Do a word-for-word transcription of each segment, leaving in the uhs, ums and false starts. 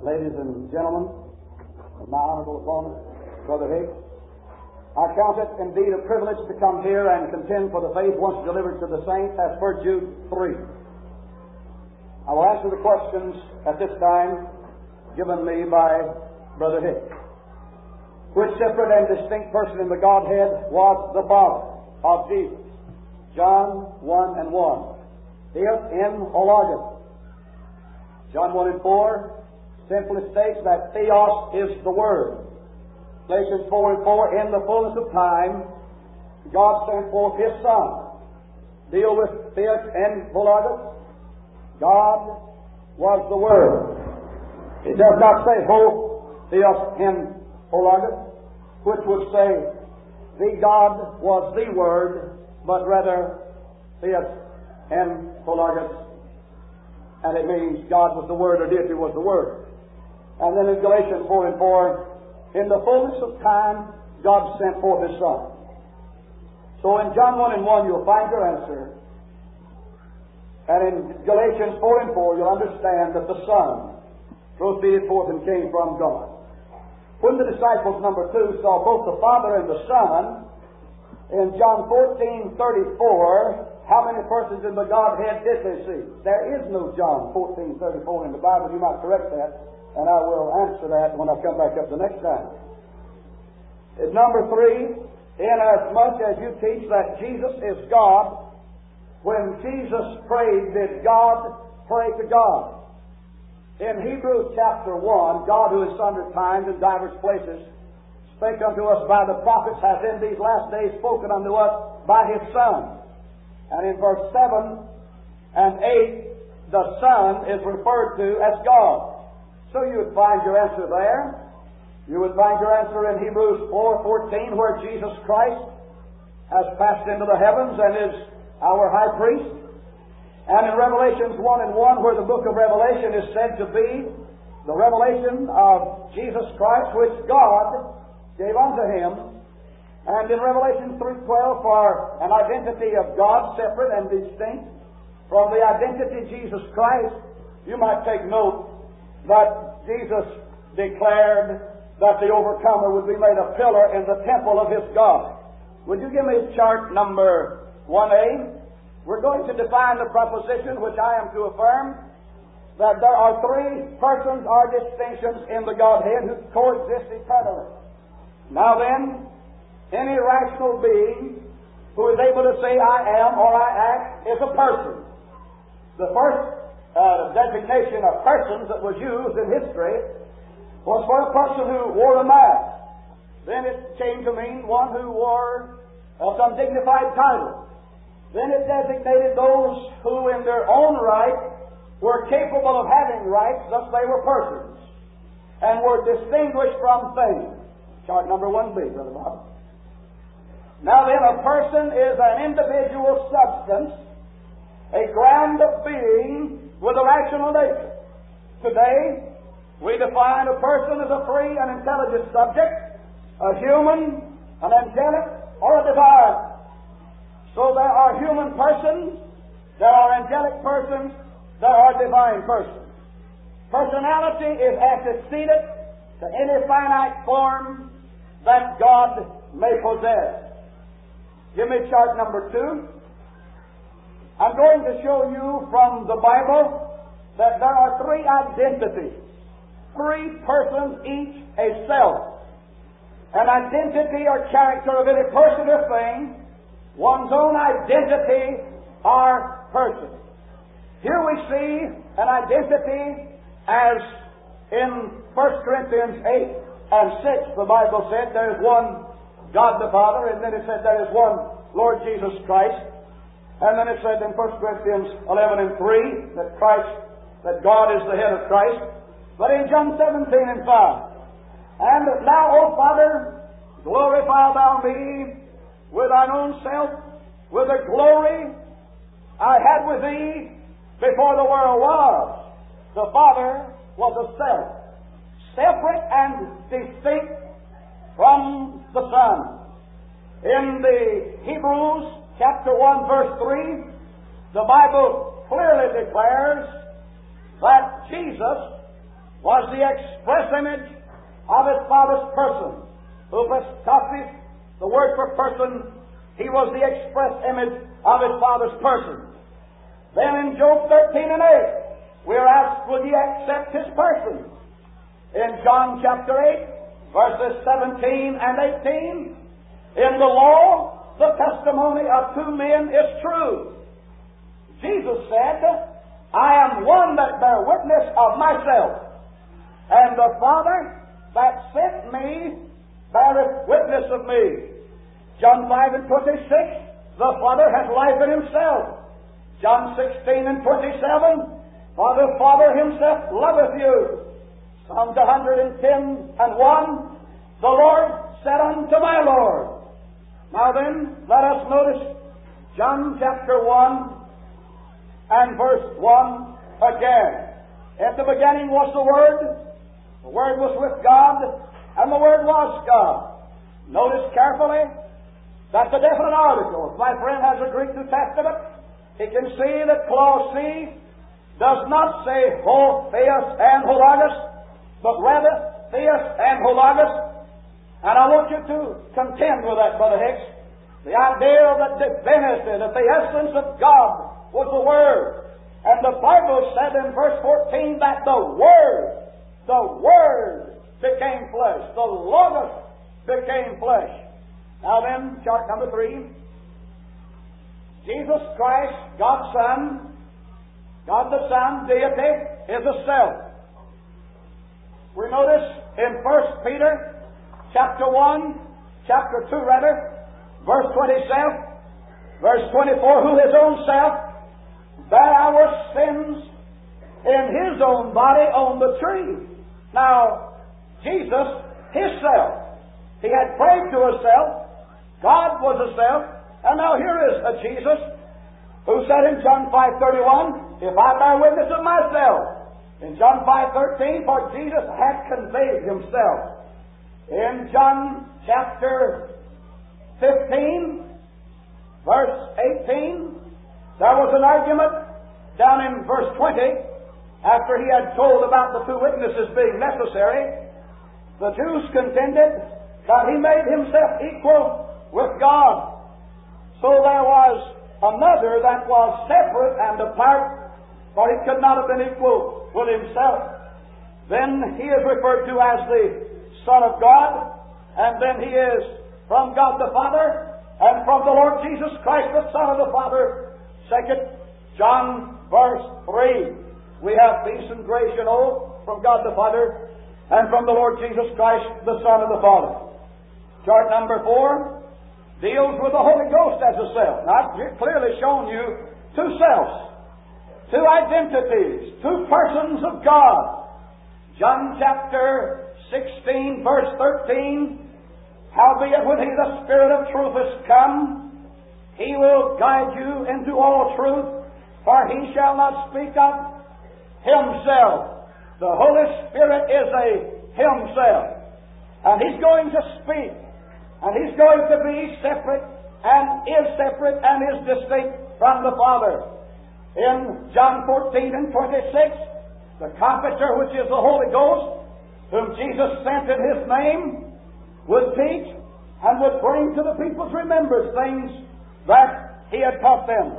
ladies and gentlemen, my honorable opponent, Brother Hicks, I count it indeed a privilege to come here and contend for the faith once delivered to the saints as per Jude three. I will answer the questions at this time given me by Brother Hicks. Which separate and distinct person in the Godhead was the Father of Jesus? John one and one. Theos in ho logos. John one and four simply states that Theos is the Word. Galatians four and four, in the fullness of time, God sent forth His Son. Deal with Theos in ho logos. God was the Word. It does not say ho Theos in ho logos, which would say the God was the Word, but rather Theos in ho logos, and it means God was the Word, or deity was the Word. And then in Galatians four and four, in the fullness of time, God sent forth His Son. So in John one and one, you'll find your answer. And in Galatians four and four, you'll understand that the Son proceeded forth and came from God. When the disciples, number two, saw both the Father and the Son, in John fourteen thirty-four, how many persons in the Godhead did they see? There is no John fourteen thirty-four in the Bible. You might correct that, and I will answer that when I come back up the next time. And number three, inasmuch as you teach that Jesus is God, when Jesus prayed, did God pray to God? In Hebrews chapter one, God, who in sundry times and divers places spake unto us by the prophets, hath in these last days spoken unto us by His Son. And in verse seven and eight, the Son is referred to as God. So you would find your answer there. You would find your answer in Hebrews four fourteen, where Jesus Christ has passed into the heavens and is our high priest. And in Revelations one and one, where the book of Revelation is said to be the revelation of Jesus Christ, which God gave unto Him. And in Revelation three twelve, for an identity of God separate and distinct from the identity of Jesus Christ, you might take note that Jesus declared that the overcomer would be made a pillar in the temple of his God. Would you give me chart number one A? We're going to define the proposition which I am to affirm, that there are three persons or distinctions in the Godhead who coexist eternally. Now then, any rational being who is able to say I am or I act is a person. The first uh, designation of persons that was used in history was for a person who wore a mask. Then it came to mean one who wore uh, some dignified title. Then it designated those who in their own right were capable of having rights, thus they were persons, and were distinguished from things. Chart number one B, Brother Bob. Now then, a person is an individual substance, a ground of being with a rational nature. Today, we define a person as a free and intelligent subject, a human, an angelic, or a divine. So there are human persons, there are angelic persons, there are divine persons. Personality is antecedent to any finite form that God may possess. Give me chart number two. I'm going to show you from the Bible that there are three identities, three persons, each a self. An identity or character of any person or thing, one's own identity or person. Here we see an identity as in First Corinthians eight and six, the Bible said there is one God the Father, and then it said there is one Lord Jesus Christ. And then it said in First Corinthians eleven and three that Christ, that God is the head of Christ. But in John seventeen and five, and now, O Father, glorify Thou me with Thine own self, with the glory I had with Thee before the world was. The Father was a self, separate and distinct from the Son. In the Hebrews chapter one verse three, the Bible clearly declares that Jesus was the express image of His Father's person. Hypostasis, the word for person, He was the express image of His Father's person. Then in Job thirteen and eight, we are asked, will ye accept His person? In John chapter eight, verses seventeen and eighteen, in the law, the testimony of two men is true. Jesus said, I am one that bear witness of myself, and the Father that sent me beareth witness of me. John five and twenty-six, the Father has life in Himself. John sixteen and twenty-seven, for the Father Himself loveth you. Psalms one hundred ten and one, the Lord said unto my Lord. Now then, let us notice John chapter one and verse one again. At the beginning was the Word, the Word was with God, and the Word was God. Notice carefully that the definite article, if my friend has a Greek New Testament, he can see that clause C does not say ho, theos, and hologos, but rather theos and hologos. And I want you to contend with that, Brother Hicks. The idea that divinity, that the essence of God was the Word. And the Bible said in verse fourteen that the Word, the Word became flesh. The Logos became flesh. Now then, chart number three. Jesus Christ, God's Son, God the Son, deity, is a self. We notice in First Peter chapter one, chapter two rather, verse twenty-seven, verse twenty-four, who His own self bare our sins in His own body on the tree. Now, Jesus, His self, He had prayed to Himself, God was a self, and now here is a Jesus who said in John five thirty-one, if I bear witness of myself. In John five thirteen, for Jesus had conveyed Himself. In John chapter fifteen, verse eighteen, there was an argument down in verse twenty, after He had told about the two witnesses being necessary. The Jews contended that He made Himself equal with God. So there was another that was separate and apart, for He could not have been equal with Himself. Then He is referred to as the Son of God, and then He is from God the Father, and from the Lord Jesus Christ, the Son of the Father. Second John verse three. We have peace and grace, you know, from God the Father, and from the Lord Jesus Christ, the Son of the Father. Chart number four deals with the Holy Ghost as a self. Now, I've clearly shown you two selves, two identities, two persons of God. John chapter sixteen, verse thirteen, howbeit when He, the Spirit of truth, is come, He will guide you into all truth, for He shall not speak of Himself. The Holy Spirit is a Himself. And He's going to speak. And He's going to be separate, and is separate, and is distinct from the Father. In John fourteen and twenty-six, the Comforter, which is the Holy Ghost, whom Jesus sent in His name, would teach and would bring to the people's remembrance things that He had taught them.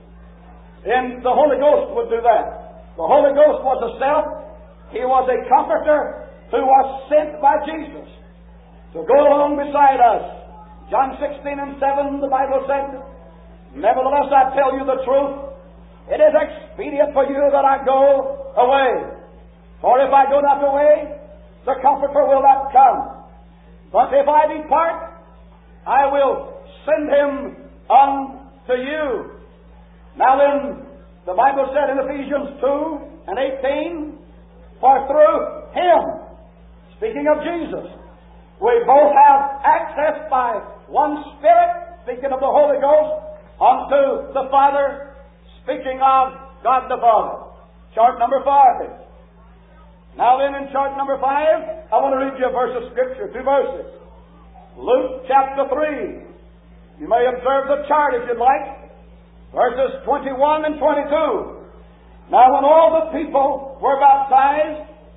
And the Holy Ghost would do that. The Holy Ghost was a self. He was a Comforter who was sent by Jesus to go along beside us. John sixteen and seven, the Bible said, nevertheless I tell you the truth, it is expedient for you that I go away. For if I go not away, the Comforter will not come. But if I depart, I will send Him unto you. Now then, the Bible said in Ephesians two and eighteen, for through Him, speaking of Jesus, we both have access by one Spirit, speaking of the Holy Ghost, unto the Father, speaking of God the Father. Chart number five. Now then, in chart number five, I want to read you a verse of Scripture, two verses. Luke chapter three. You may observe the chart if you'd like. Verses twenty-one and twenty-two. Now when all the people were baptized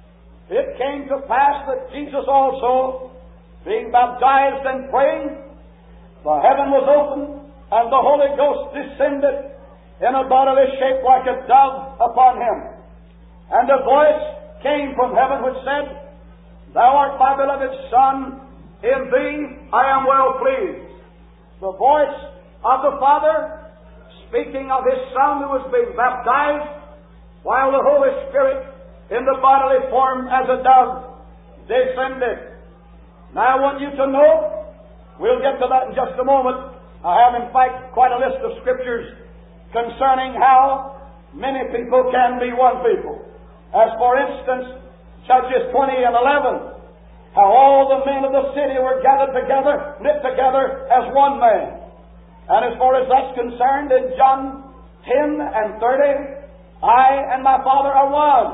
it came to pass that Jesus also, being baptized and praying, the heaven was opened, and the Holy Ghost descended in a bodily shape like a dove upon him. And a voice came from heaven which said, Thou art my beloved Son, in Thee I am well pleased. The voice of the Father speaking of His Son who was being baptized, while the Holy Spirit in the bodily form as a dove descended. Now I want you to know, we'll get to that in just a moment. I have in fact quite a list of scriptures concerning how many people can be one people. As for instance, Judges twenty and eleven, how all the men of the city were gathered together, knit together as one man. And as far as that's concerned, in John ten and thirty, I and my Father are one.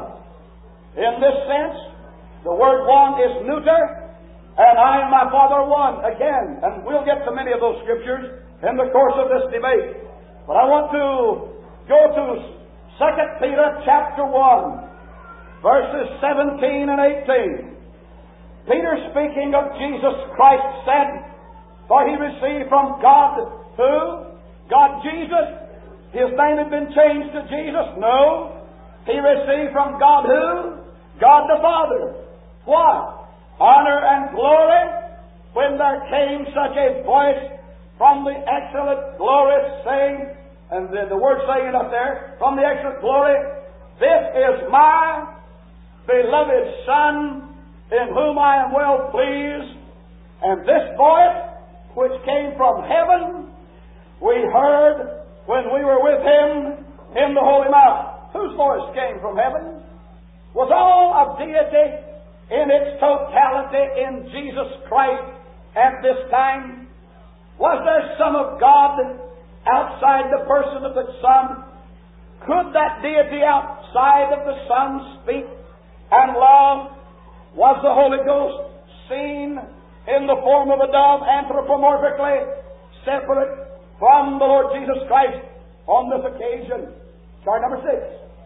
In this sense, the word one is neuter, and I and my Father are one again. And we'll get to many of those scriptures in the course of this debate. But I want to go to Second Peter chapter one, verses seventeen and eighteen. Peter, speaking of Jesus Christ, said, For He received from God, who? God Jesus? His name had been changed to Jesus? No. He received from God who? God the Father. What? Honor and glory, when there came such a voice from the excellent glory, saying, and the, the word saying up there, from the excellent glory, This is my beloved Son, in whom I am well pleased. And this voice, which came from heaven, we heard when we were with Him in the Holy Mount. Whose voice came from heaven? Was all of deity in its totality in Jesus Christ at this time? Was there some of God outside the person of the Son? Could that deity outside of the Son speak and love? Was the Holy Ghost seen in the form of a dove, anthropomorphically separate from the Lord Jesus Christ on this occasion? Chart number six.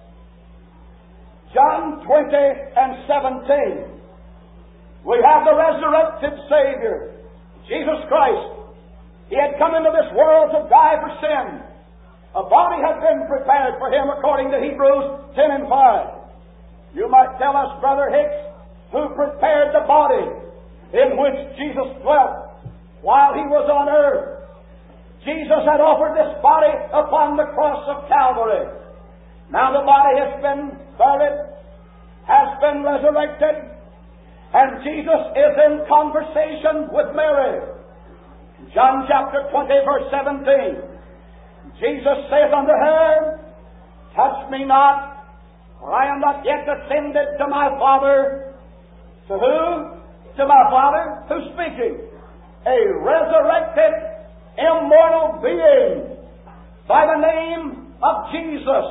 John twenty and seventeen. We have the resurrected Savior, Jesus Christ. He had come into this world to die for sin. A body had been prepared for Him according to Hebrews ten and five. You might tell us, Brother Hicks, who prepared the body in which Jesus dwelt while He was on earth. Jesus had offered this body upon the cross of Calvary. Now the body has been buried, has been resurrected, and Jesus is in conversation with Mary. John chapter twenty, verse seventeen. Jesus saith unto her, Touch me not, for I am not yet ascended to my Father. To who? To my Father. Who's speaking? A resurrected, immortal being by the name of Jesus.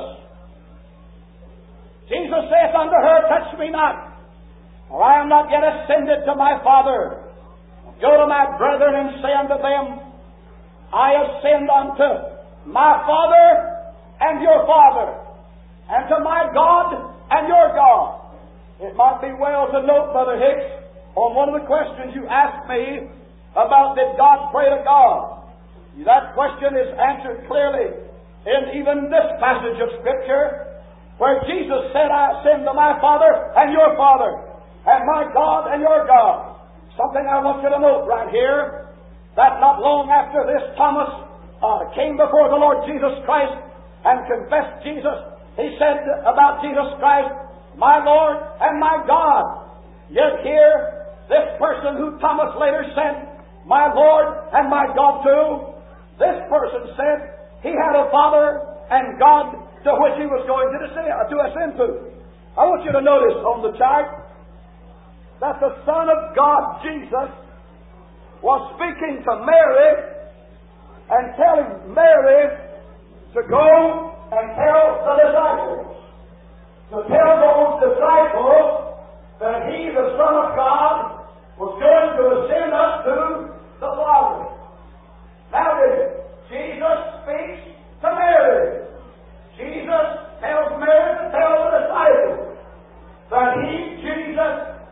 Jesus saith unto her, Touch me not, for I am not yet ascended to my Father. Go to my brethren and say unto them, I ascend unto my Father and your Father, and to my God and your God. It might be well to note, Brother Hicks, on one of the questions you asked me about did God pray to God. That question is answered clearly in even this passage of Scripture, where Jesus said, I ascend to my Father and your Father, and my God and your God. Something I want you to note right here, that not long after this, Thomas uh, came before the Lord Jesus Christ and confessed Jesus. He said about Jesus Christ, my Lord and my God. Yet here, this person who Thomas later said, my Lord and my God too, this person said he had a Father and God to which he was going to ascend to. Ascend to. I want you to notice on the chart that the Son of God, Jesus, was speaking to Mary and telling Mary to go and tell the disciples, to tell those disciples that He, the Son of God, was going to ascend up to the Father. Now then, Jesus speaks to Mary. Jesus tells Mary to tell the disciples that He, Jesus,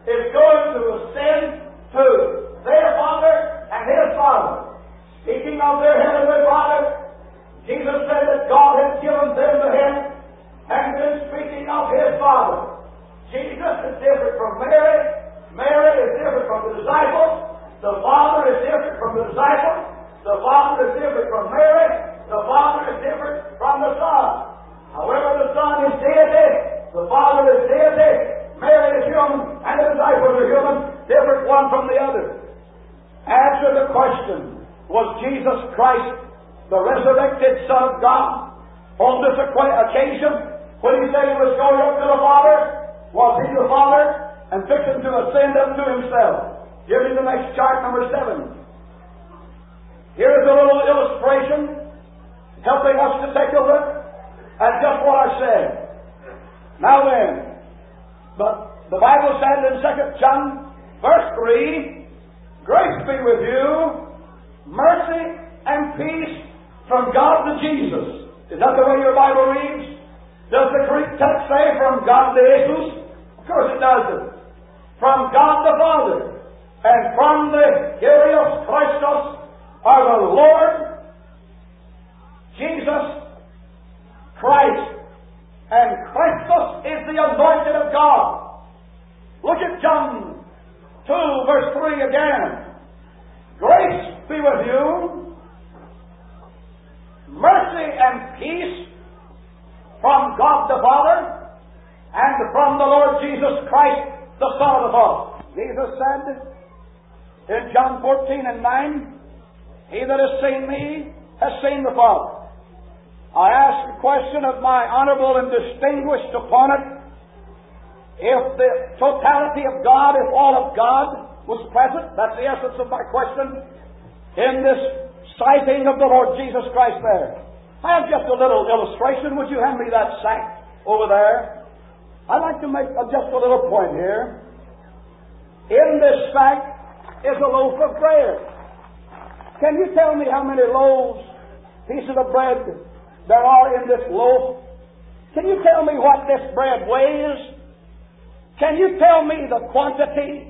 is going to ascend to their Father and His Father. Speaking of their Heavenly Father, Jesus said that God had given them to Him, and then speaking of His Father. Jesus is different from Mary. Mary is different from the disciples. The Father is different from the disciples. The Father is different from Mary. The Father is different from the Son. However, the Son is deity. The Father is deity. Mary is human, and the disciples are human, different one from the other. Answer the question, was Jesus Christ, the resurrected Son of God, on this occasion, when He said He was going up to the Father, was He the Father, and fixing to ascend up to Himself? Give me the next chart, number seven. Here is a little illustration helping us to take a look at just what I said. Now then, but the Bible said in Second John, verse three, grace be with you, mercy and peace from God to Jesus. Is that the way your Bible reads? Does the Greek text say from God to Jesus? Of course it doesn't. From God the Father and from the Kyrios Christos, are the Lord Jesus Christ. And Christos is the anointed of God. Look at John two, verse three again. Grace be with you, mercy and peace from God the Father and from the Lord Jesus Christ, the Son of the Father. Jesus said in John fourteen and nine, He that has seen me has seen the Father. I ask a question of my honorable and distinguished opponent. If the totality of God, if all of God was present, that's the essence of my question, in this sighting of the Lord Jesus Christ there. I have just a little illustration. Would you hand me that sack over there? I'd like to make just a little point here. In this sack is a loaf of bread. Can you tell me how many loaves, pieces of bread, there are in this loaf? Can you tell me what this bread weighs? Can you tell me the quantity?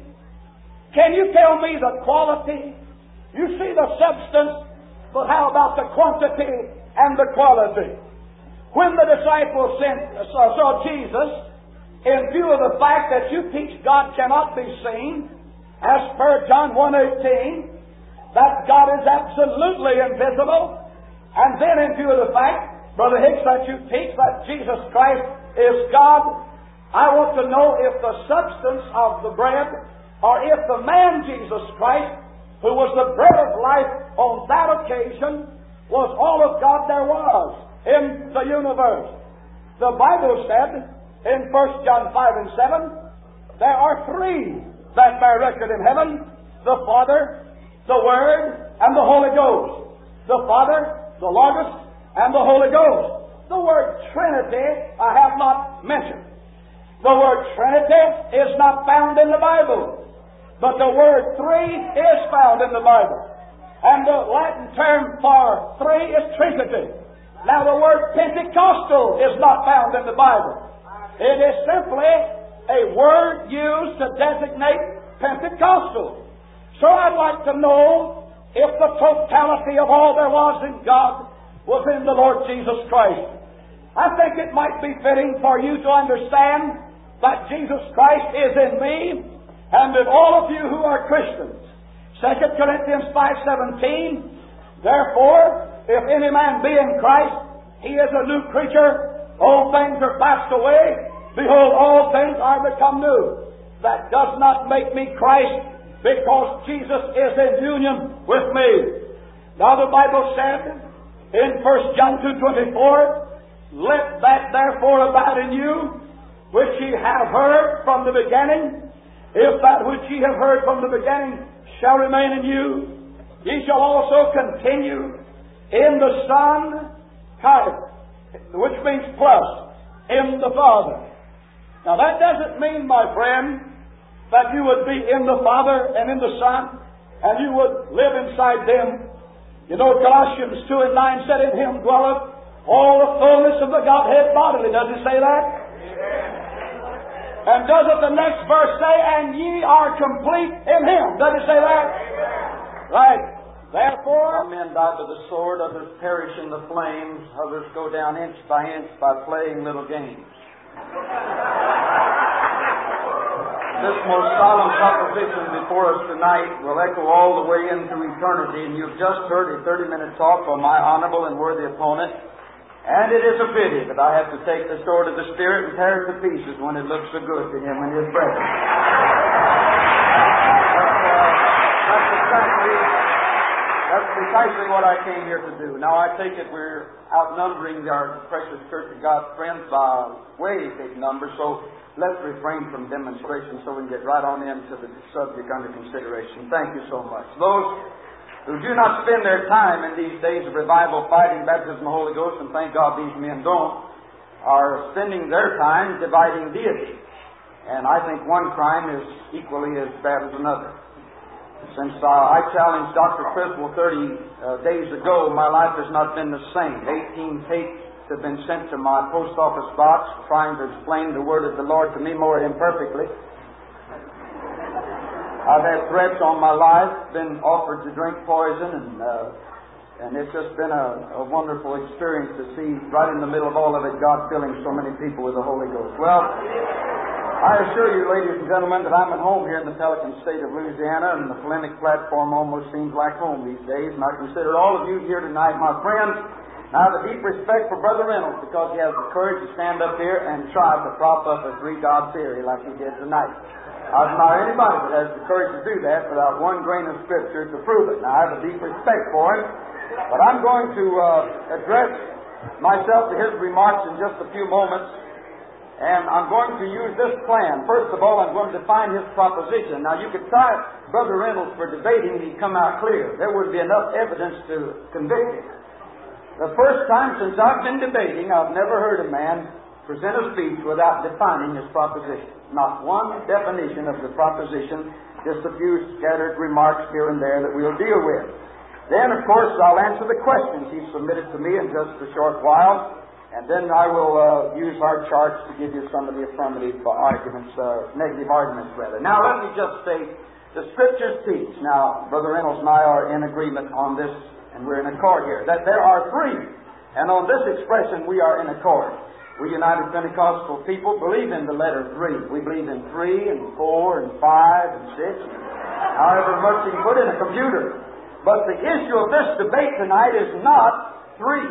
Can you tell me the quality? You see the substance, but how about the quantity and the quality? When the disciples sent, saw, saw Jesus, in view of the fact that you teach God cannot be seen, as per John one eighteen, that God is absolutely invisible, and then in view of the fact, Brother Hicks, that you teach that Jesus Christ is God, I want to know if the substance of the bread, or if the man Jesus Christ, who was the bread of life on that occasion, was all of God there was in the universe. The Bible said in First John five and seven, there are three that bear record in heaven, the Father, the Word, and the Holy Ghost. The Father, the Logos, and the Holy Ghost. The word Trinity I have not mentioned. The word Trinity is not found in the Bible, but the word three is found in the Bible. And the Latin term for three is Trinity. Now the word Pentecostal is not found in the Bible. It is simply a word used to designate Pentecostal. So I'd like to know if the totality of all there was in God was in the Lord Jesus Christ. I think it might be fitting for you to understand that Jesus Christ is in me and in all of you who are Christians. Second Corinthians five seventeen, therefore, if any man be in Christ, he is a new creature. Old things are passed away. Behold, all things are become new. That does not make me Christ, because Jesus is in union with me. Now the Bible said in First John two twenty-four, let that therefore abide in you, which ye have heard from the beginning. If that which ye have heard from the beginning shall remain in you, ye shall also continue in the Son, which means plus, in the Father. Now that doesn't mean, my friend, that you would be in the Father and in the Son, and you would live inside them. You know, Colossians two and nine said, in Him dwelleth all the fullness of the Godhead bodily. Does it say that? And doesn't the next verse say, and ye are complete in Him? Does it say that? Right. Therefore, some men die by the sword, others perish in the flames, others go down inch by inch by playing little games. This most solemn proposition before us tonight will echo all the way into eternity, and you've just heard a thirty-minute talk from my honorable and worthy opponent, and it is a pity that I have to take the sword of the Spirit and tear it to pieces when it looks so good to him in his presence. But, uh, that's exactly, that's precisely what I came here to do. Now I take it we're outnumbering our precious Church of God's friends by way big numbers, so let's refrain from demonstration so we can get right on into the subject under consideration. Thank you so much. Those who do not spend their time in these days of revival, fighting, baptism of the Holy Ghost, and thank God these men don't, are spending their time dividing deity. And I think one crime is equally as bad as another. Since uh, I challenged Doctor Criswell thirty uh, days ago, my life has not been the same. eighteen tapes have been sent to my post office box trying to explain the word of the Lord to me more imperfectly. I've had threats on my life, been offered to drink poison, and uh, and it's just been a, a wonderful experience to see right in the middle of all of it God filling so many people with the Holy Ghost. Well, I assure you, ladies and gentlemen, that I'm at home here in the Pelican State of Louisiana, and the polemic platform almost seems like home these days, and I consider all of you here tonight my friends. I have a deep respect for Brother Reynolds because he has the courage to stand up here and try to prop up a three-God theory like he did tonight. I admire anybody that has the courage to do that without one grain of Scripture to prove it. Now, I have a deep respect for him, but I'm going to uh, address myself to his remarks in just a few moments, and I'm going to use this plan. First of all, I'm going to define his proposition. Now, you could try Brother Reynolds for debating, and he'd come out clear. There would be enough evidence to convict him. The first time since I've been debating, I've never heard a man present a speech without defining his proposition. Not one definition of the proposition, just a few scattered remarks here and there that we'll deal with. Then, of course, I'll answer the questions he submitted to me in just a short while, and then I will uh, use our charts to give you some of the affirmative arguments, uh, negative arguments rather. Now, let me just say, the Scriptures teach. Now, Brother Reynolds and I are in agreement on this, and we're in accord here, that there are three. And on this expression, we are in accord. We United Pentecostal people believe in the letter three. We believe in three and four and five and six, and however much you can put in a computer. But the issue of this debate tonight is not three.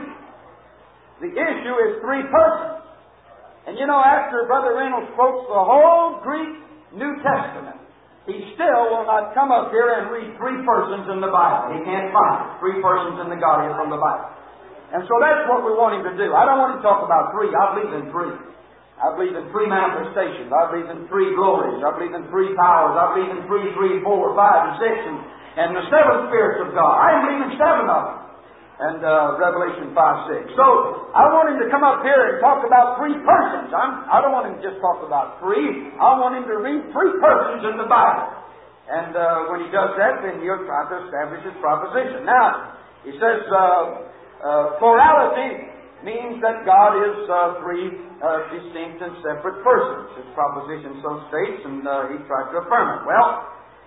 The issue is three persons. And you know, after Brother Reynolds quotes the whole Greek New Testament, he still will not come up here and read three persons in the Bible. He can't find three persons in the Godhead from the Bible. And so that's what we want him to do. I don't want him to talk about three. I believe in three. I believe in three manifestations. I believe in three glories. I believe in three powers. I believe in three, three, four, five, and six, and, and the seven spirits of God. I believe in seven of them. And uh, Revelation five, six. So I want him to come up here and talk about three persons. I'm, I don't want him to just talk about three. I want him to read three persons in the Bible. And uh, when he does that, then he'll try to establish his proposition. Now, he says uh, uh, plurality means that God is uh, three uh, distinct and separate persons. His proposition so states, and uh, he tried to affirm it. Well,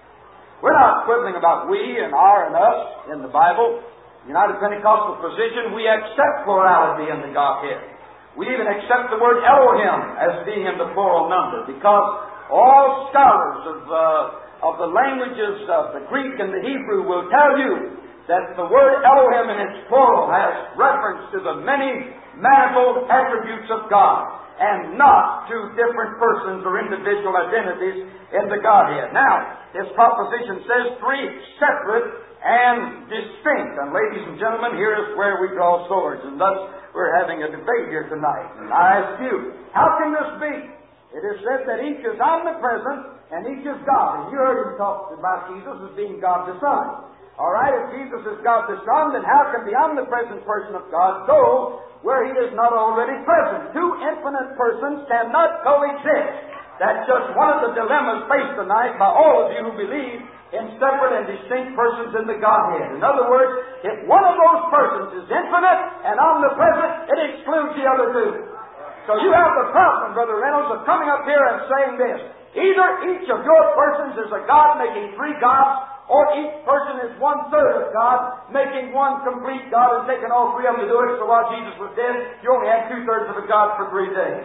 we're not quibbling about we and our and us in the Bible. United Pentecostal position, we accept plurality in the Godhead. We even accept the word Elohim as being in the plural number, because all scholars of, uh, of the languages of the Greek and the Hebrew will tell you that the word Elohim in its plural has reference to the many manifold attributes of God, and not to different persons or individual identities in the Godhead. Now, this proposition says three separate and distinct. And ladies and gentlemen, here is where we draw swords, and thus we're having a debate here tonight. And I ask you, how can this be? It is said that each is omnipresent and each is God. And you heard him talk about Jesus as being God the Son. All right, if Jesus is God the Son, then how can the omnipresent person of God go where He is not already present? Two infinite persons cannot coexist. That's just one of the dilemmas faced tonight by all of you who believe in separate and distinct persons in the Godhead. In other words, if one of those persons is infinite and omnipresent, it excludes the other two. So you have the problem, Brother Reynolds, of coming up here and saying this. Either each of your persons is a God making three gods, or each person is one-third of God, making one complete God and taking all three of them to do it. So while Jesus was dead, you only had two-thirds of a God for three days.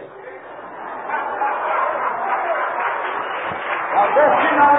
Now, best you not,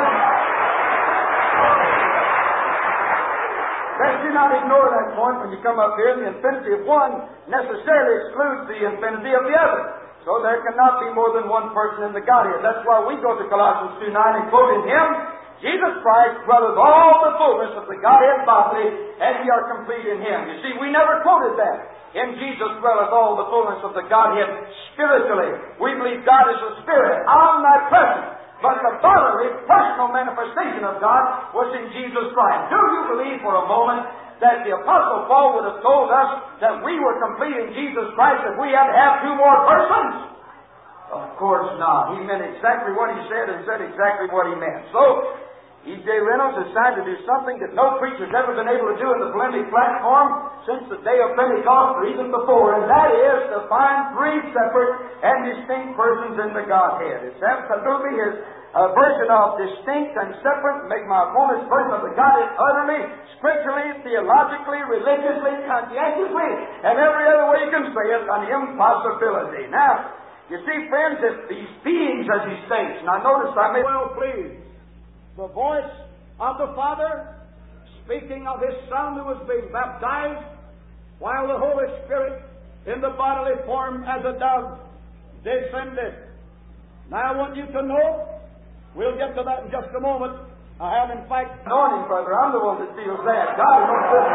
best you not ignore that point when you come up here. The infinity of one necessarily excludes the infinity of the other. So there cannot be more than one person in the Godhead. That's why we go to Colossians two nine and quote in Him, Jesus Christ dwelleth all the fullness of the Godhead bodily, and ye are complete in Him. You see, we never quoted that. In Jesus dwelleth all the fullness of the Godhead spiritually. We believe God is a spirit, omnipresent. But the bodily, personal manifestation of God was in Jesus Christ. Do you believe for a moment that the Apostle Paul would have told us that we were complete in Jesus Christ if we had to have two more persons? Of course not. He meant exactly what he said and said exactly what he meant. So, E J Reynolds has tried to do something that no preacher's ever been able to do in the Polemic platform since the day of Pentecost or even before, and that is to find three separate and distinct persons in the Godhead. It's absolutely his uh, version of distinct and separate, make my opponent's version of the Godhead utterly, scripturally, theologically, religiously, conscientiously, and every other way you can say it, an impossibility. Now, you see, friends, if these beings, as he states, now notice I may well please, the voice of the Father speaking of His Son who was being baptized, while the Holy Spirit in the bodily form as a dove descended. Now I want you to know, we'll get to that in just a moment. I have in fact anointing, brother. I'm the one that feels that. God is not good.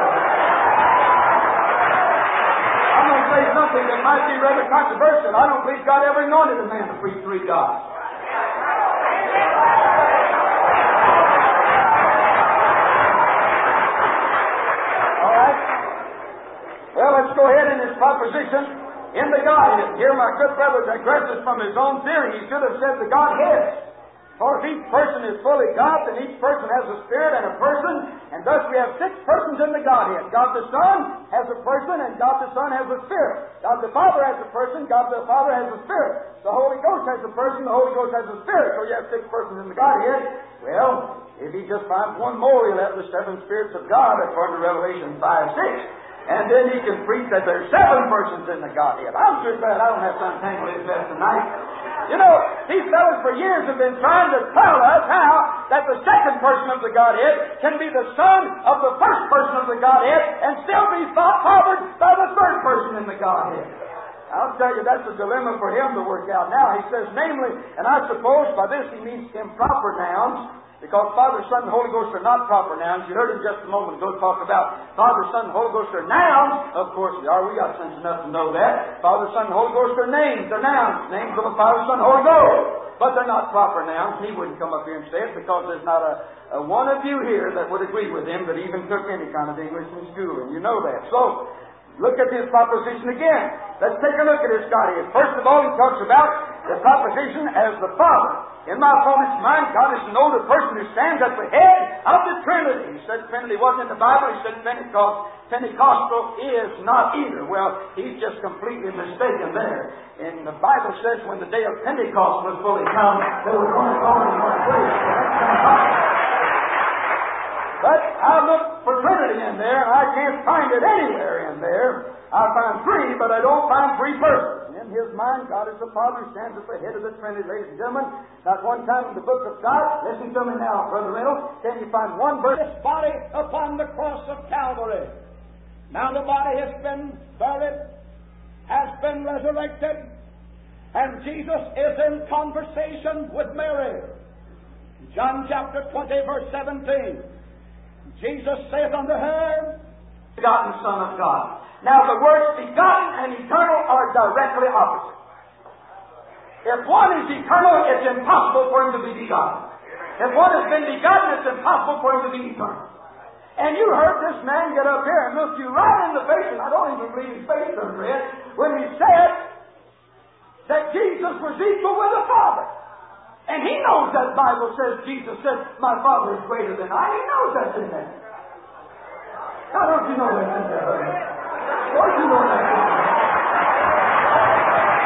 I'm going to say something that might be rather controversial. I don't believe God ever anointed a man to preach three gods. Well, let's go ahead in his proposition in the Godhead. Here my good brother digresses from his own theory. He should have said the Godhead. For if each person is fully God, then each person has a spirit and a person, and thus we have six persons in the Godhead. God the Son has a person, and God the Son has a spirit. God the Father has a person, God the Father has a spirit. The Holy Ghost has a person, the Holy Ghost has a spirit. So you have six persons in the Godhead. Well, if he just finds one more, he'll have the seven spirits of God, according to Revelation five six. And then he can preach that there's seven persons in the Godhead. I'm sure glad I don't have to untangle his mess tonight. You know, these fellows for years have been trying to tell us how that the second person of the Godhead can be the son of the first person of the Godhead and still be thought fathered by the third person in the Godhead. I'll tell you, that's a dilemma for him to work out. Now, he says, namely, and I suppose by this he means improper nouns, because Father, Son, and Holy Ghost are not proper nouns. You heard him just a moment ago talk about Father, Son, and Holy Ghost are nouns. Of course they are. We got sense enough to know that. Father, Son, and Holy Ghost are names. They're nouns. Names of the Father, Son, and Holy Ghost. But they're not proper nouns. He wouldn't come up here and say it because there's not a, a one of you here that would agree with him that even took any kind of English in school. And you know that. So, look at this proposition again. Let's take a look at this Godhead. First of all, he talks about the proposition as the Father. In my opponent's mind, God is to know the person who stands at the head of the Trinity. He said Trinity wasn't in the Bible. He said Pentecost. Pentecostal is not either. Well, he's just completely mistaken there. And the Bible says when the day of Pentecost was fully come, there was only only one place. But I look for Trinity in there, and I can't find it anywhere in there. I find three, but I don't find three persons. In his mind, God is the Father who stands at the head of the Trinity, ladies and gentlemen. Not one time in the book of God, listen to me now, Brother Reynolds, can you find one verse? This body upon the cross of Calvary. Now the body has been buried, has been resurrected, and Jesus is in conversation with Mary. John chapter twenty, verse seventeen. Jesus saith unto her, begotten Son of God. Now the words begotten and eternal are directly opposite. If one is eternal, it's impossible for him to be begotten. If one has been begotten, it's impossible for him to be eternal. And you heard this man get up here and look you right in the face, and I don't even believe his face turned red, when he said that Jesus was equal with the Father. And he knows that Bible says, Jesus said, my Father is greater than I. He knows that's in there. How don't you know that's in there? Of course you know that's in there. How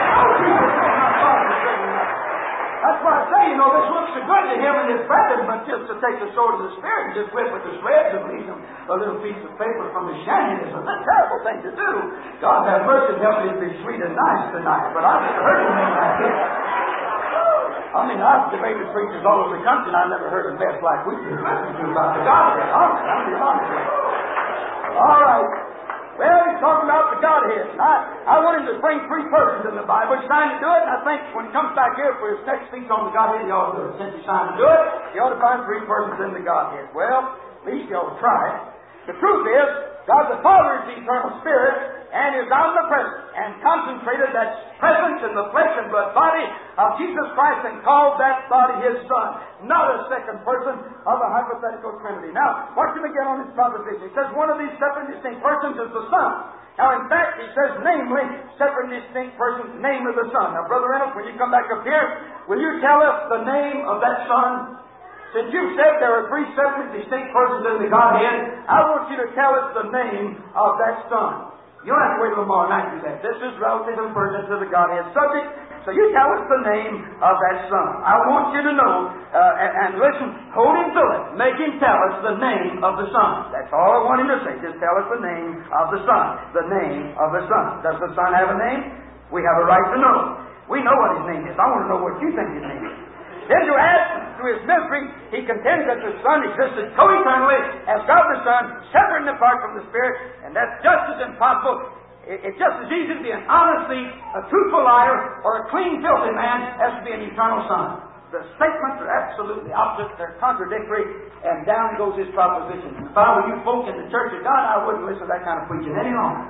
That's why I say, you know, this looks so good to him and his brethren, but just to take the sword of the Spirit and just whip with the shreds and leave them a little piece of paper from his shanty is a terrible thing to do. God have mercy and help me to be sweet and nice tonight, but I've never heard anything like this. I mean, I've debated preachers all over the country, and I've never heard a mess like we do listen to about the Godhead. Honestly, I'm being honest with you. All right. Well, he's talking about the Godhead. And I, I want him to bring three persons in the Bible. He's trying to do it, and I think when he comes back here for his next speech on the Godhead, he ought to do it. Since he's trying to do it, he ought to find three persons in the Godhead. Well, at least he ought to try it. The truth is, God the Father is the eternal Spirit and is omnipresent and concentrated that presence in the flesh and blood body of Jesus Christ and called that body His Son, not a second person of a hypothetical Trinity. Now, watch him again on his proposition. He says one of these separate distinct persons is the Son. Now, in fact, he says, namely, separate distinct persons, name of the Son. Now, Brother Reynolds, when you come back up here, will you tell us the name of that Son? Since you said there are three separate distinct persons in the Godhead, I want you to tell us the name of that Son. You don't have to wait till tomorrow night to do that. This is relative and pertinent to the Godhead subject. So you tell us the name of that Son. I want you to know, uh, and, and listen, hold him to it. Make him tell us the name of the Son. That's all I want him to say. Just tell us the name of the Son. The name of the Son. Does the Son have a name? We have a right to know. We know what His name is. I want to know what you think His name is. Then to add to his mystery, he contends that the Son existed co-eternally as God the Son, separate and apart from the Spirit, and that's just as impossible. It's just as easy to be an honest thief, a truthful liar, or a clean, filthy man as to be an eternal Son. The statements are absolutely opposite, they're contradictory, and down goes his proposition. If I were you folk in the Church of God, I wouldn't listen to that kind of preaching any longer.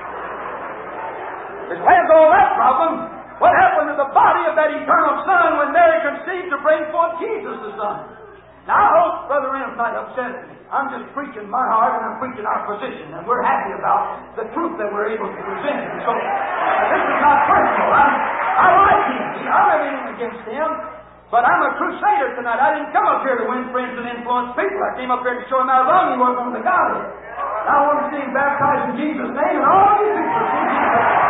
As well as all that problem, what happened to the body of that eternal Son when Mary conceived to bring forth Jesus the Son? Now, I hope Brother Reynolds not upset me. I'm just preaching my heart and I'm preaching our position, and we're happy about the truth that we're able to present. And so, this is not personal. I'm, I like him. I don't have anything against him, but I'm a crusader tonight. I didn't come up here to win friends and influence people. I came up here to show him how wrong he was on the Godhead. I want to see him baptized in Jesus' name, and all these people see Jesus.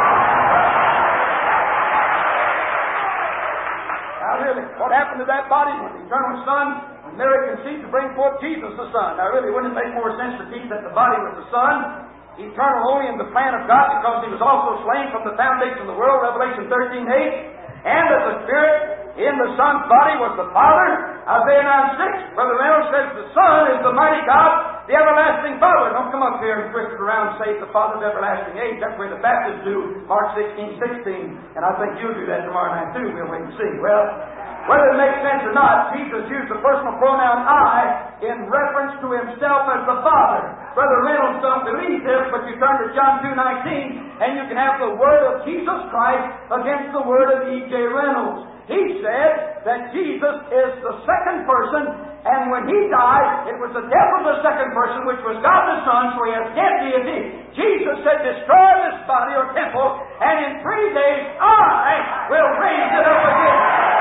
Really, what happened to that body when the eternal Son, when Mary conceived to bring forth Jesus the Son? Now, really, wouldn't it make more sense to teach that the body was the Son, eternal only in the plan of God, because He was also slain from the foundation of the world, Revelation thirteen eight, and that the Spirit in the Son's body was the Father, Isaiah nine six. Brother Reynolds says the Son is the mighty God, the everlasting Father. Don't come up here and twist it around and say the Father's everlasting age. That's where the Baptists do, Mark sixteen sixteen. And I think you'll do that tomorrow night too. We'll wait and see. Well, whether it makes sense or not, Jesus used the personal pronoun I in reference to Himself as the Father. Brother Reynolds don't believe this, but you turn to John two nineteen, and you can have the word of Jesus Christ against the word of E J Reynolds. He said that Jesus is the second person, and when He died, it was the death of the second person, which was God the Son, so He has dead deity. Jesus said, destroy this body or temple, and in three days I will raise it up again.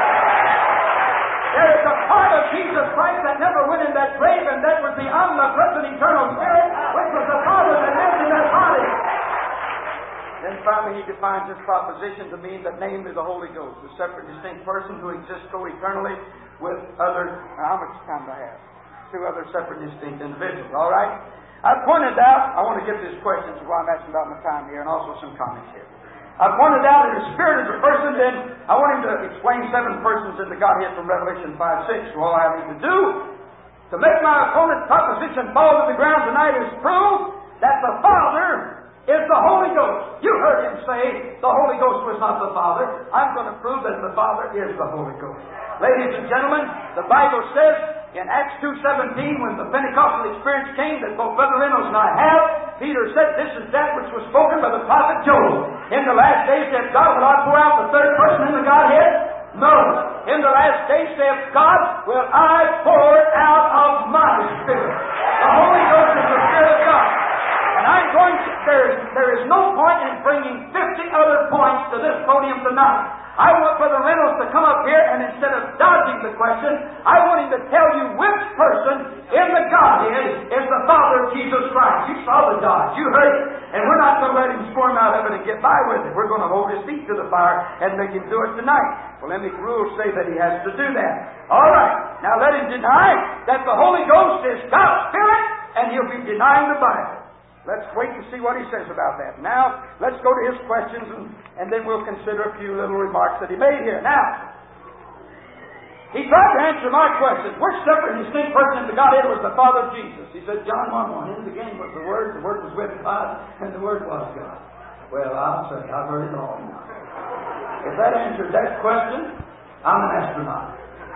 There is a part of Jesus Christ that never went in that grave, and that was the omnipresent eternal Spirit, which was the Father that lived in that body. Then finally he defines this proposition to mean that namely the Holy Ghost, a separate distinct person who exists co-eternally with other, how much time do I have? Two other separate distinct individuals, all right? I pointed out, I want to get this question while I'm asking about my time here, and also some comments here. I pointed out that the Spirit is a person, then I want him to explain seven persons in the Godhead from Revelation five six. So all I have him to do to make my opponent's proposition fall to the ground tonight is prove that the Father is the Holy Ghost. You heard him say the Holy Ghost was not the Father. I'm going to prove that the Father is the Holy Ghost. Ladies and gentlemen, the Bible says in Acts two seventeen, when the Pentecostal experience came that both Brother Reynolds and I have, Peter said, this is that which was spoken by the prophet Joel. In the last days, said God, will I pour out the third person in the Godhead? No. In the last days, saith God, will I pour out of my Spirit. The Holy Ghost is the Spirit of God. And I'm going to, there is, there is no point in bringing fifty other points to this podium tonight. I want Brother Reynolds to come up here, and instead of dodging the question, I want him to tell you which person in the Godhead is the Father of Jesus Christ. You saw the dodge. You heard it. And we're not going to let him squirm out of it and get by with it. We're going to hold his feet to the fire and make him do it tonight. Polemic rules say that he has to do that. All right. Now let him deny that the Holy Ghost is God's Spirit, and he'll be denying the Bible. Let's wait and see what he says about that. Now, let's go to his questions, and, and then we'll consider a few little remarks that he made here. Now, he tried to answer my question. Which separate and distinct person in the Godhead was the Father of Jesus? He said, John one one, in the beginning was the Word, the Word was with God, and the Word was God. Well, I'll say, I've heard it all now. If that answered that question, I'm an astronaut.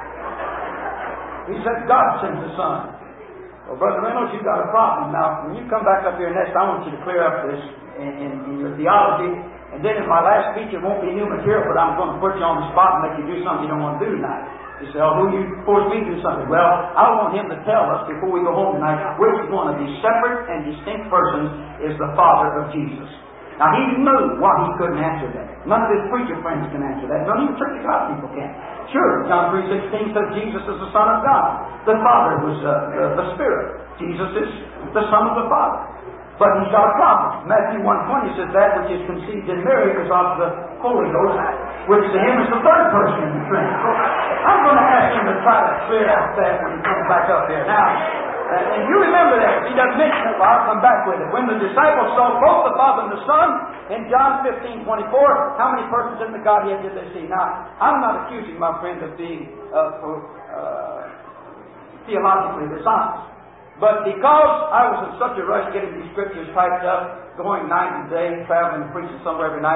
He said, God sent the Son. Well, Brother Reynolds, you've got a problem. Now, when you come back up here next, I want you to clear up this in, in, in your theology. And then in my last speech, it won't be new material, but I'm going to put you on the spot and make you do something you don't want to do tonight. You say, oh, who you force me to do something? Well, I want him to tell us before we go home tonight which one of these separate and distinct persons is the Father of Jesus. Now, he knew why he couldn't answer that. None of his preacher friends can answer that. None of the Church of God people can. Sure, John three sixteen says Jesus is the Son of God. The Father was uh, the, the Spirit. Jesus is the Son of the Father. But he's got a problem. Matthew one twenty says that which is conceived in Mary is of the Holy Ghost, which to him is the third person in the Trinity. So I'm going to ask him to try to clear out that when he comes back up here. Now, Uh, and you remember that. If he doesn't mention it, well, I'll come back with it. When the disciples saw both the Father and the Son, in John fifteen twenty-four, how many persons in the Godhead did they see? Now, I'm not accusing my friend of being uh, uh, theologically dishonest. But because I was in such a rush getting these scriptures typed up, going night and day, traveling and preaching somewhere every night,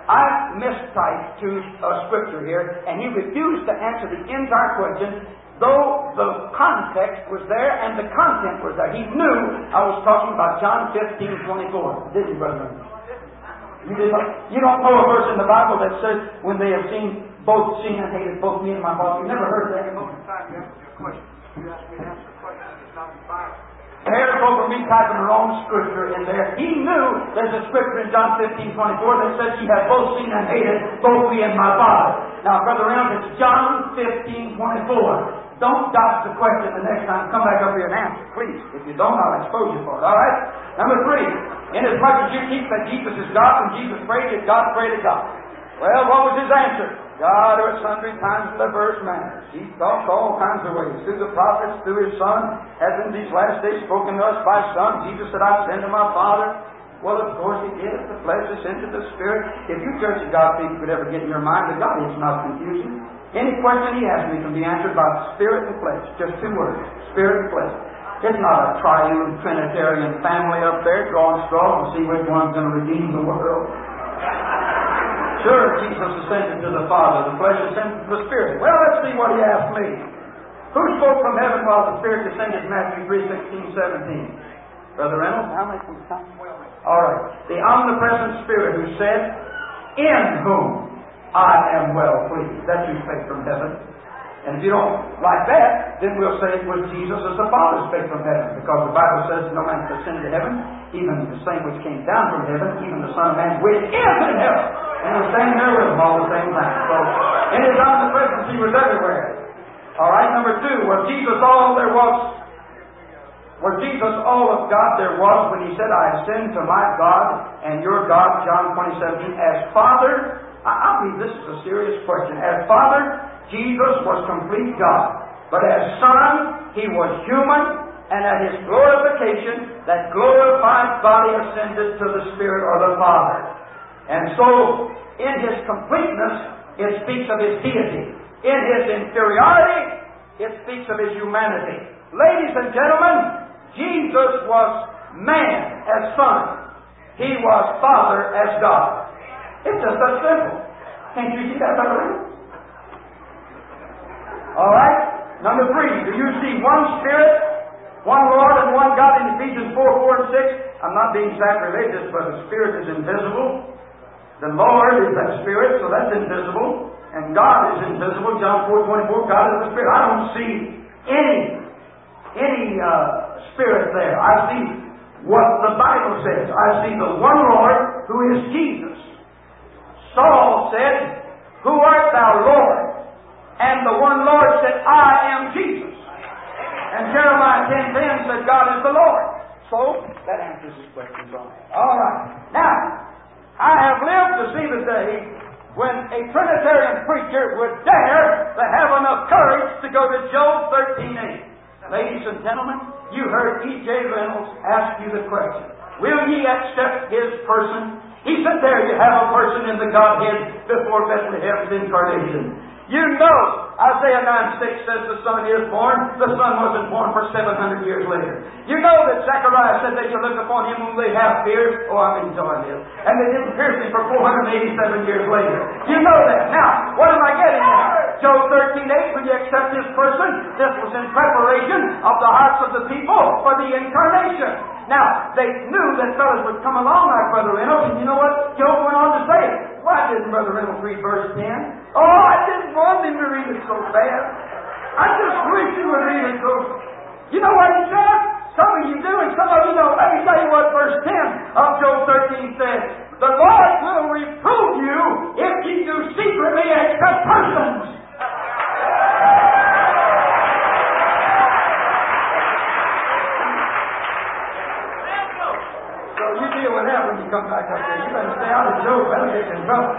I mistyped to a scripture here, and he refused to answer the entire question, though the context was there and the content was there. He knew I was talking about John fifteen twenty-four. Didn't you, brother? You, did not, you don't know a verse in the Bible that says, when they have seen both seen and hated both me and my Father. You never heard that? Most of the time you answer your question. You ask me to answer a question, it's not in the Bible. There's over me typing the wrong scripture in there. He knew there's a scripture in John fifteen twenty-four that says you have both seen and hated both me and my Father. Now, Brother Reynolds, it's John fifteen twenty-four. Don't dodge the question the next time. Come back up here and answer, please. If you don't, I'll expose you for it. All right? Number three, inasmuch as you teach that Jesus is God, when Jesus prayed, did God pray to God? Well, what was his answer? God, who at sundry times and diverse manners, he talks all kinds of ways, through the prophets, through his Son, as in these last days spoken to us by Son. Jesus said, I send to my Father. Well, of course he did. The flesh is into the Spirit. If you Church of God people could ever get in your mind that God is not confusing, any question he asks me can be answered by Spirit and flesh. Just two words, Spirit and flesh. It's not a triune Trinitarian family up there drawing straws to see which one's going to redeem the world. Sure, Jesus ascended to the Father. The flesh ascended to the Spirit. Well, let's see what he asked me. Who spoke from heaven while the Spirit descended? Matthew three sixteen, seventeen. Brother Reynolds, how many from time? All right. The omnipresent Spirit who said, in whom I am well pleased. That's who spake from heaven. And if you don't like that, then we'll say it was Jesus as the Father spake from heaven. Because the Bible says, no man can ascend to heaven, even the same which came down from heaven, even the Son of Man which is in heaven. And we're standing there with him all the same time. So, in his omnipresence, he was everywhere. All right, number two, was Jesus all there was? Was Jesus all of God there was when he said, I ascend to my God and your God, John twenty seventeen, as Father? I, I believe this is a serious question. As Father, Jesus was complete God. But as Son, he was human, and at his glorification, that glorified body ascended to the Spirit or the Father. And so, in his completeness, it speaks of his deity. In his inferiority, it speaks of his humanity. Ladies and gentlemen, Jesus was man as Son. He was Father as God. It's just that simple. Can't you see that, Brother Reynolds? All right. Number three, do you see one Spirit, one Lord, and one God in Ephesians four, four, and six? I'm not being sacrilegious, but the Spirit is invisible. The Lord is that Spirit, so that's invisible. And God is invisible. John four, twenty-four, God is the Spirit. I don't see any, any uh, Spirit there. I see what the Bible says. I see the one Lord who is Jesus. Saul said, who art thou, Lord? And the one Lord said, I am Jesus. And Jeremiah ten ten said, God is the Lord. So, That answers his questions on that. All right. Now, I have lived to see the day when a Trinitarian preacher would dare to have enough courage to go to Job thirteen eight. Ladies and gentlemen, you heard E J Reynolds ask you the question, will ye accept His person? He said, there you have a person in the Godhead before Bethlehem's incarnation. You know, Isaiah nine six says the Son is born. The Son wasn't born for seven hundred years later. You know that Zechariah said they shall look upon Him whom they have pierced. Oh, I'm enjoying this. And they didn't pierce Him for four hundred eighty-seven years later. You know that. Now, what am I getting at? Job thirteen eight, when you accept this person, this was in preparation of the hearts of the people for the incarnation. Now, they knew that fellows would come along like Brother Reynolds, and you know what Job went on to say? Why didn't Brother Reynolds read verse ten? Oh, I didn't want him to read it so bad. I just wish he would read it so... You know what he said? Some of you do, and some of you don't. Let me tell you what verse ten of Job thirteen says. The Lord will reprove you if ye do secretly accept persons. You deal with that when you come back up there. You better stay out of Job. That'll get you in trouble.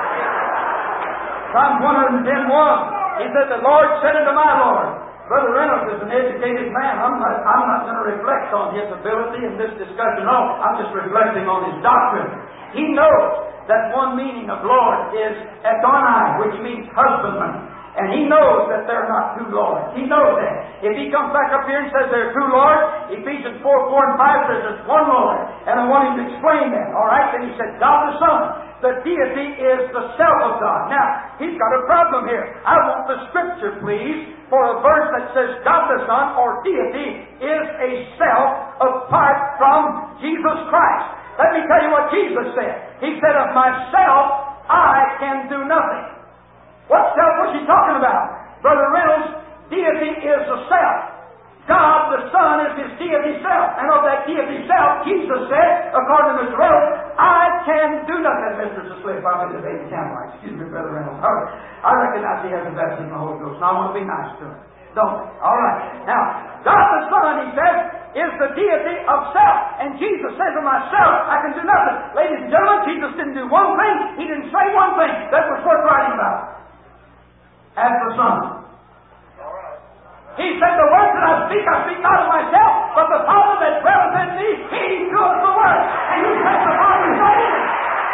Psalm one ten one. He said, the Lord said unto my Lord. Brother Reynolds is an educated man. I'm not, I'm not going to reflect on his ability in this discussion. No, I'm just reflecting on his doctrine. He knows that one meaning of Lord is Adonai, which means husbandman. And he knows that they're not two Lords. He knows that. If he comes back up here and says there are two Lords, Ephesians four, four and five says there's one Lord. And I want him to explain that. All right? Then he said, God the Son. The deity is the self of God. Now, he's got a problem here. I want the scripture, please, for a verse that says God the Son or deity is a self apart from Jesus Christ. Let me tell you what Jesus said. He said, of myself, I can do nothing. What self was he talking about? Brother Reynolds, deity is the self. God the Son is His deity self. And of that deity self, Jesus said, according to Mister Reynolds, I can do nothing. Mister Slip, I'm in the baby Campbell. Excuse me, Brother Reynolds. All right. I recognize he has the baptism of the Holy Ghost, and I want to be nice to him. Don't I? All right. Now, God the Son, he says, is the deity of self. And Jesus says of myself, I can do nothing. Ladies and gentlemen, Jesus didn't do one thing. He didn't say one thing that was worth writing about. As the Son. He said, the words that I speak, I speak not of myself, but the Father that dwelleth in me, He doeth the work. And He said the Father is not in it.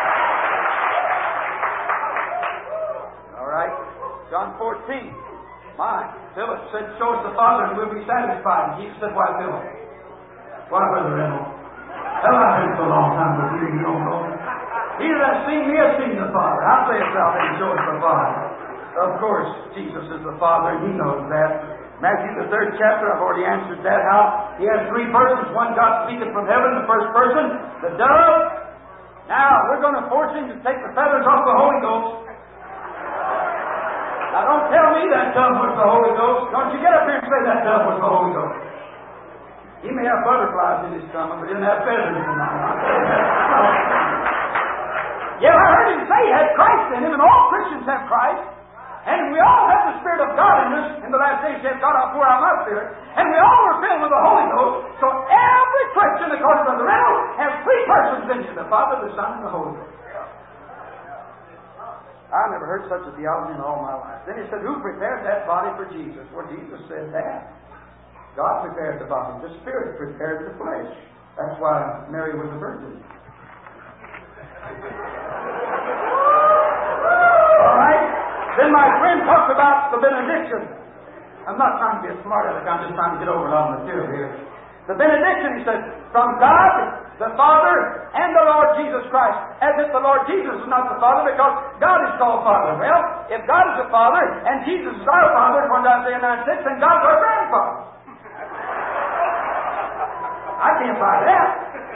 All right. John fourteen. My, Philip said, show us the Father and we'll be satisfied. And Jesus said, why, Philip? Why, Brother Reynolds? Hell, I've been so long time with you, you don't know. He that has seen me has seen the Father. I'll say it out and show us the Father. Of course, Jesus is the Father, and He knows that. Matthew, the third chapter, I've already answered that. How He has three persons. One God speaketh from heaven, the first person, the dove. Now, we're going to force Him to take the feathers off the Holy Ghost. Now, don't tell me that dove was the Holy Ghost. Don't you get up here and say that dove was the Holy Ghost. He may have butterflies in his stomach, but he didn't have feathers in him. Yeah, I heard him say he had Christ in him, and all Christians have Christ. And we all have the Spirit of God in us. In the last days, He said, God, I'll pour out my Spirit. And we all are filled with the Holy Ghost. So every Christian, according to Brother Reynolds, has three persons in you: the Father, the Son, and the Holy Ghost. I never heard such a theology in all my life. Then he said, who prepared that body for Jesus? Well, Jesus said that. God prepared the body. The Spirit prepared the flesh. That's why Mary was a virgin. All right? Then my friend talked about the benediction. I'm not trying to be a smart aleck. I'm just trying to get over a lot of material here. The benediction, he said, from God, the Father, and the Lord Jesus Christ. As if the Lord Jesus is not the Father, because God is called Father. Well, if God is the Father, and Jesus is our Father, according to Isaiah nine six, then God's our grandfather. I can't buy that.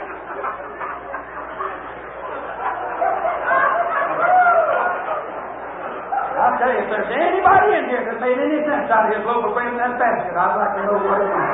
I'll tell you, if there's anybody in here that made any sense out of his loaf of bread in that basket, I'd like to know what it is.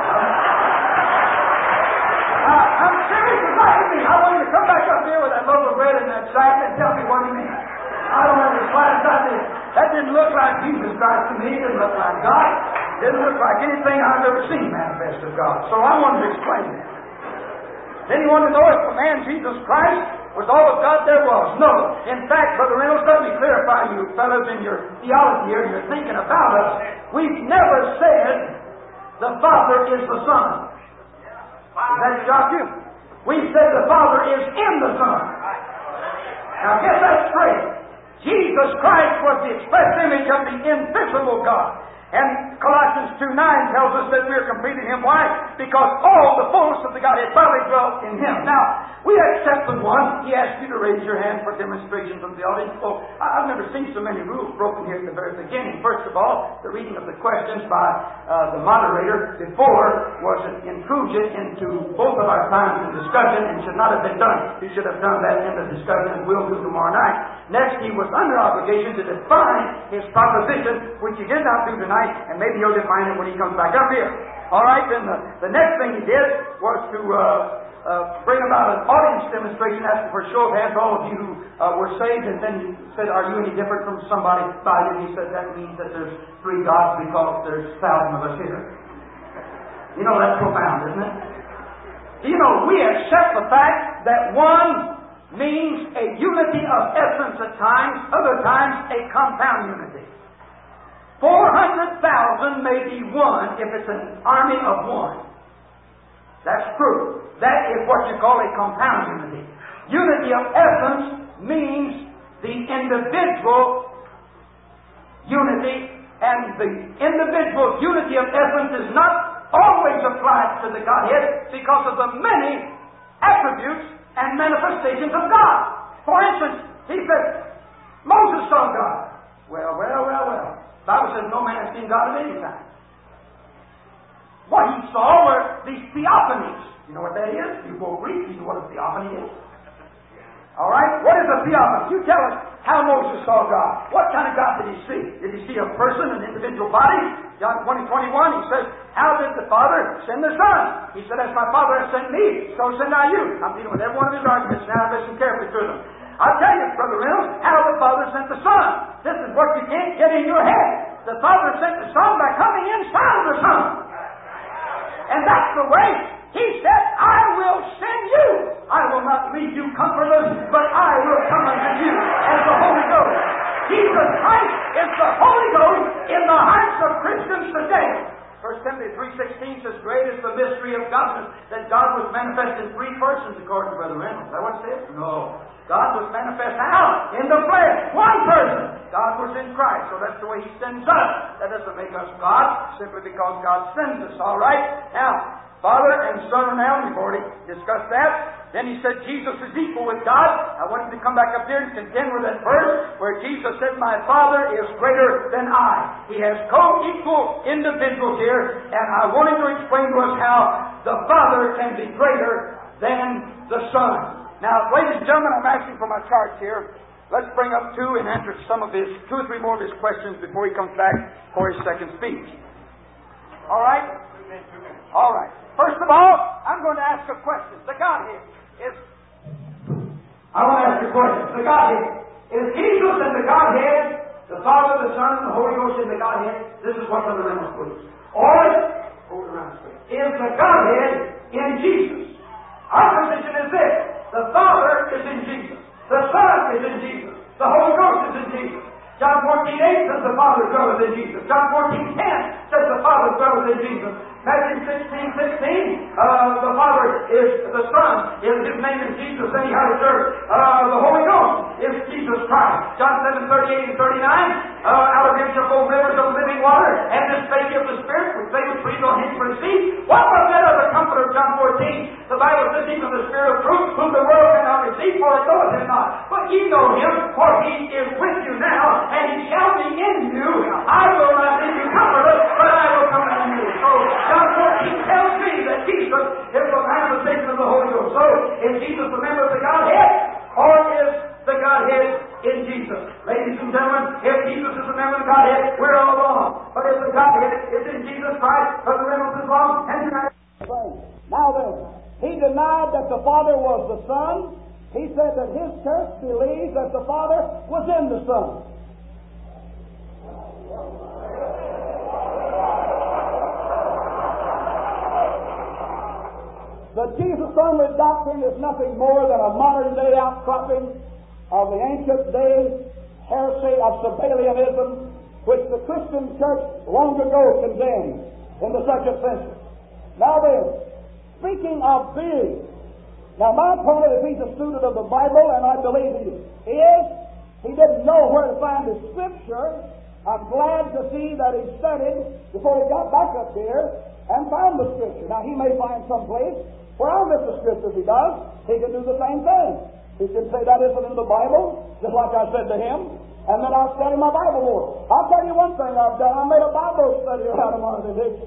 Uh, I'm serious about me. I want you to come back up here with that loaf of bread in that sack and tell me what he means. I don't want to slice out this. That didn't look like Jesus Christ to me. It didn't look like God. It didn't look like anything I've ever seen manifest of God. So I wanted to explain that. Then he wanted to know if the man Jesus Christ was all of God there was. No. In fact, Brother Reynolds, let me clarify you fellows in your theology here, and you're thinking about us. We've never said the Father is the Son. Does that shock you? We've said the Father is in the Son. Now get that straight. Jesus Christ was the express image of the invisible God. And Colossians two nine tells us that we are complete in Him. Why? Because all the fullness of the Godhead bodily dwelt in Him. Now, we accept the one. He asked you to raise your hand for demonstration from the audience. Oh, I've never seen so many rules broken here at the very beginning. First of all, the reading of the questions by uh, the moderator before was an intrusion into both of our times in discussion and should not have been done. He should have done that in the discussion, as we'll do tomorrow night. Next, he was under obligation to define his proposition, which he did not do tonight. And maybe he'll define it when he comes back up here. All right, then the, the next thing he did was to uh, uh, bring about an audience demonstration, asking for a show of hands, all of you who uh, were saved, and then he said, are you any different from somebody? And he said, that means that there's three gods because there's a thousand of us here. You know, that's profound, isn't it? You know, we accept the fact that one means a unity of essence at times, other times a compound unity. Four hundred thousand may be one if it's an army of one. That's true. That is what you call a compound unity. Unity of essence means the individual unity, and the individual unity of essence is not always applied to the Godhead because of the many attributes and manifestations of God. For instance, he said, Moses saw God. Well, well, well, well. The Bible says no man has seen God at any time. What he saw were these theophanies. You know what that is? You go Greek, you know what a theophany is. All right? What is a theophany? You tell us how Moses saw God. What kind of God did he see? Did he see a person, an individual body? John twenty, twenty-one, he says, how did the Father send the Son? He said, as my Father has sent me, so send I you. I'm dealing with every one of his arguments now. Listen carefully to them. I'll tell you, Brother Reynolds, how the Father sent the Son. This is what you can't get in your head. The Father sent the Son by coming inside of the Son. And that's the way. He said, I will send you. I will not leave you comfortless, but I will come unto you as the Holy Ghost. Jesus Christ is the Holy Ghost in the hearts of Christians today. First Timothy three sixteen says, great is the mystery of godliness, that God was manifest in three persons, according to Brother Reynolds. Is that what it says? No. God was manifest out in the flesh. One person. God was in Christ. So that's the way He sends us. That doesn't make us God, simply because God sends us. All right? Now, Father and Son are now, we've already discussed that. Then he said Jesus is equal with God. I want him to come back up here and contend with that verse where Jesus said, my Father is greater than I. He has co-equal individuals here, and I want him to explain to us how the Father can be greater than the Son. Now, ladies and gentlemen, I'm asking for my charts here. Let's bring up two and answer some of his, two or three more of his questions before he comes back for his second speech. All right? All right. First of all, I'm going to ask a question. The Godhead is... I want to ask a question. The Godhead. Is Jesus in the Godhead, the Father, the Son, and the Holy Ghost in the Godhead? This is what Brother Reynolds believes. Or, hold it around straight. Is the Godhead in Jesus? Our position is this. The Father is in Jesus. The Son is in Jesus. The Holy Ghost is in Jesus. John fourteen eight says the Father dwelleth in Jesus. John fourteen ten says the Father dwelleth in Jesus. Matthew sixteen sixteen, uh, the Father is the Son, is His name is Jesus, and He had a church. Uh, the Holy Ghost is Jesus Christ. John seven thirty-eight and thirty-nine, uh, out of Him shall flow rivers of living water, and this spake of the Spirit, which they would breathe on Him for to see. What was that other comforter of John fourteen? The Bible says, even the Spirit of truth, whom the world cannot receive, for it knoweth Him not. But ye know Him, for He is with you now, and He shall be in you. I will not leave you comfortless, but I will come unto you. So John fourteen tells me that Jesus is the manifestation of the Holy Ghost. So is Jesus a member of the Godhead, or is the Godhead in Jesus? Ladies and gentlemen, if Jesus is a member of the Godhead, we're all wrong. But if the Godhead is in Jesus Christ, Brother Reynolds is wrong, and you're not. Now then, he denied that the Father was the Son. He said that his church believes that the Father was in the Son. The Jesus-only doctrine is nothing more than a modern-day outcropping of the ancient-day heresy of Sabellianism, which the Christian church long ago condemned in the second century. Now then, speaking of being, now my opponent, if he's a student of the Bible, and I believe he is, he didn't know where to find the Scripture. I'm glad to see that he studied before he got back up here and found the Scripture. Now he may find some place where I'll miss the Scripture. If he does, he can do the same thing. He can say that isn't in the Bible, just like I said to him, and then I'll study my Bible more. I'll tell you one thing I've done. I made a Bible study out of Martin Hicks.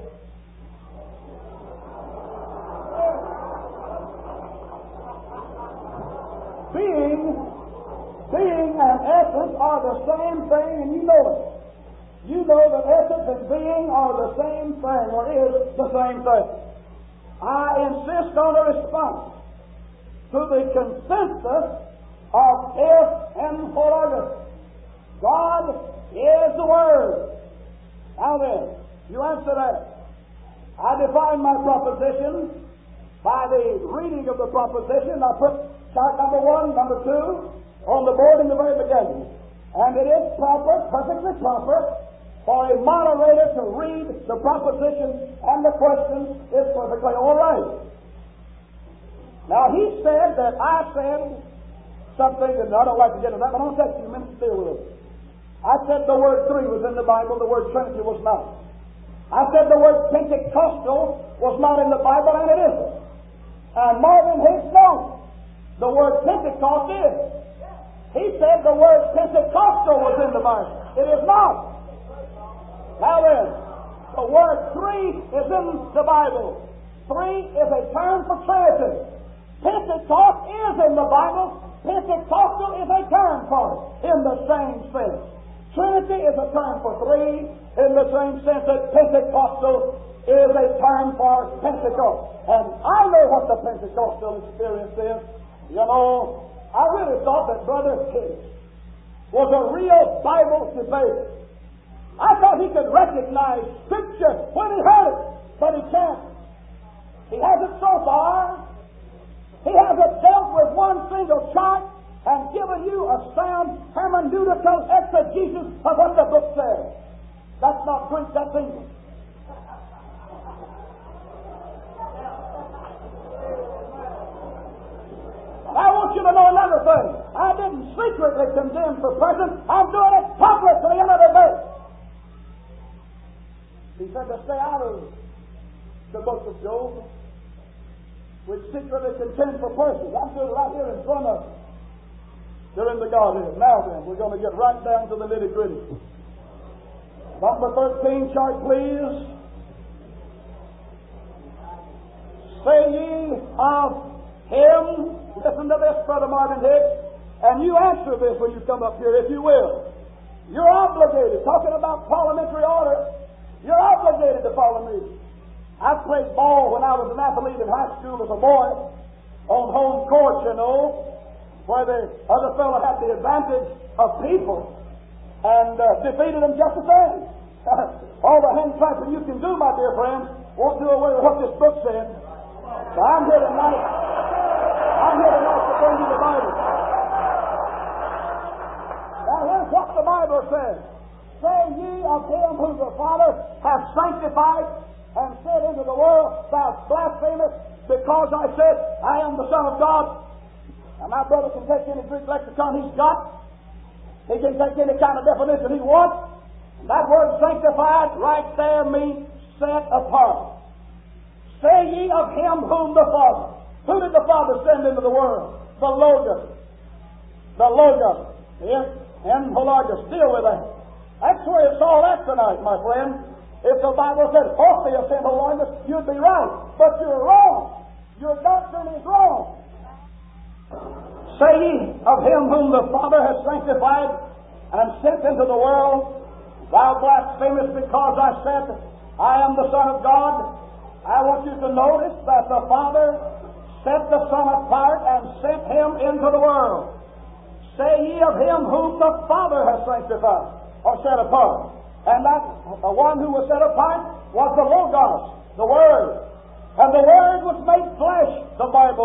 Being, being and essence are the same thing, and you know it. You know that essence and being are the same thing, or is the same thing. I insist on a response to the consensus of F. N. Hollargus. God is the Word. Now then, you answer that. I define my proposition by the reading of the proposition. I put chart number one, number two on the board in the very beginning. And it is proper, perfectly proper, for a moderator to read the proposition and the question is perfectly all right. Now, he said that I said something, and I don't like to get into that, but I'll take a few minutes to deal with it. I said the word three was in the Bible, the word Trinity was not. I said the word Pentecostal was not in the Bible, and it isn't. And Marvin Hicks knows the word Pentecost is. He said the word Pentecostal was in the Bible. It is not. Now then, the word three is in the Bible. Three is a term for Trinity. Pentecost is in the Bible. Pentecostal is a term for it in the same sense. Trinity is a term for three in the same sense that Pentecostal is a term for Pentecost. And I know what the Pentecostal experience is. You know, I really thought that Brother Hicks was a real Bible debater. I thought he could recognize Scripture when he heard it, but he can't. He hasn't so far. He hasn't dealt with one single chart and given you a sound hermeneutical exegesis of what the book says. That's not Greek, that's English. I want you to know another thing. I didn't secretly condemn for president. I'm doing it publicly in a debate. He said to stay out of the book of Job, which secretly contend for persons. I'm doing it right here in front of them. They're in the Godhead. Now then, we're going to get right down to the nitty-gritty. Number thirteen chart, please. Say ye of him, listen to this, Brother Marvin Hicks, and you answer this when you come up here, if you will. You're obligated, talking about parliamentary order, you're obligated to follow me. I played ball when I was an athlete in high school as a boy on home court, you know, where the other fellow had the advantage of people and uh, defeated them just the same. All the hand clapping you can do, my dear friend, won't do away with what this book said. So I'm here tonight. I'm here tonight to bring you the Bible. Now here's what the Bible says. Say ye of him whom the Father hath sanctified and said into the world, thou blasphemest, because I said, I am the Son of God. And my brother can take any Greek lexicon he's got. He can take any kind of definition he wants. And that word sanctified right there means set apart. Say ye of him whom the Father. Who did the Father send into the world? The Logos. The Logos. Here, and Hollargus. Deal with that. That's where it's all at tonight, my friend. If the Bible said Orpheus and Hollargus, you'd be right. But you're wrong. Your doctrine is wrong. Say ye of him whom the Father has sanctified and sent into the world, thou blasphemest, because I said, I am the Son of God. I want you to notice that the Father set the Son apart and sent him into the world. Say ye of him whom the Father has sanctified or set apart. And that the one who was set apart was the Logos, the Word. And the Word was made flesh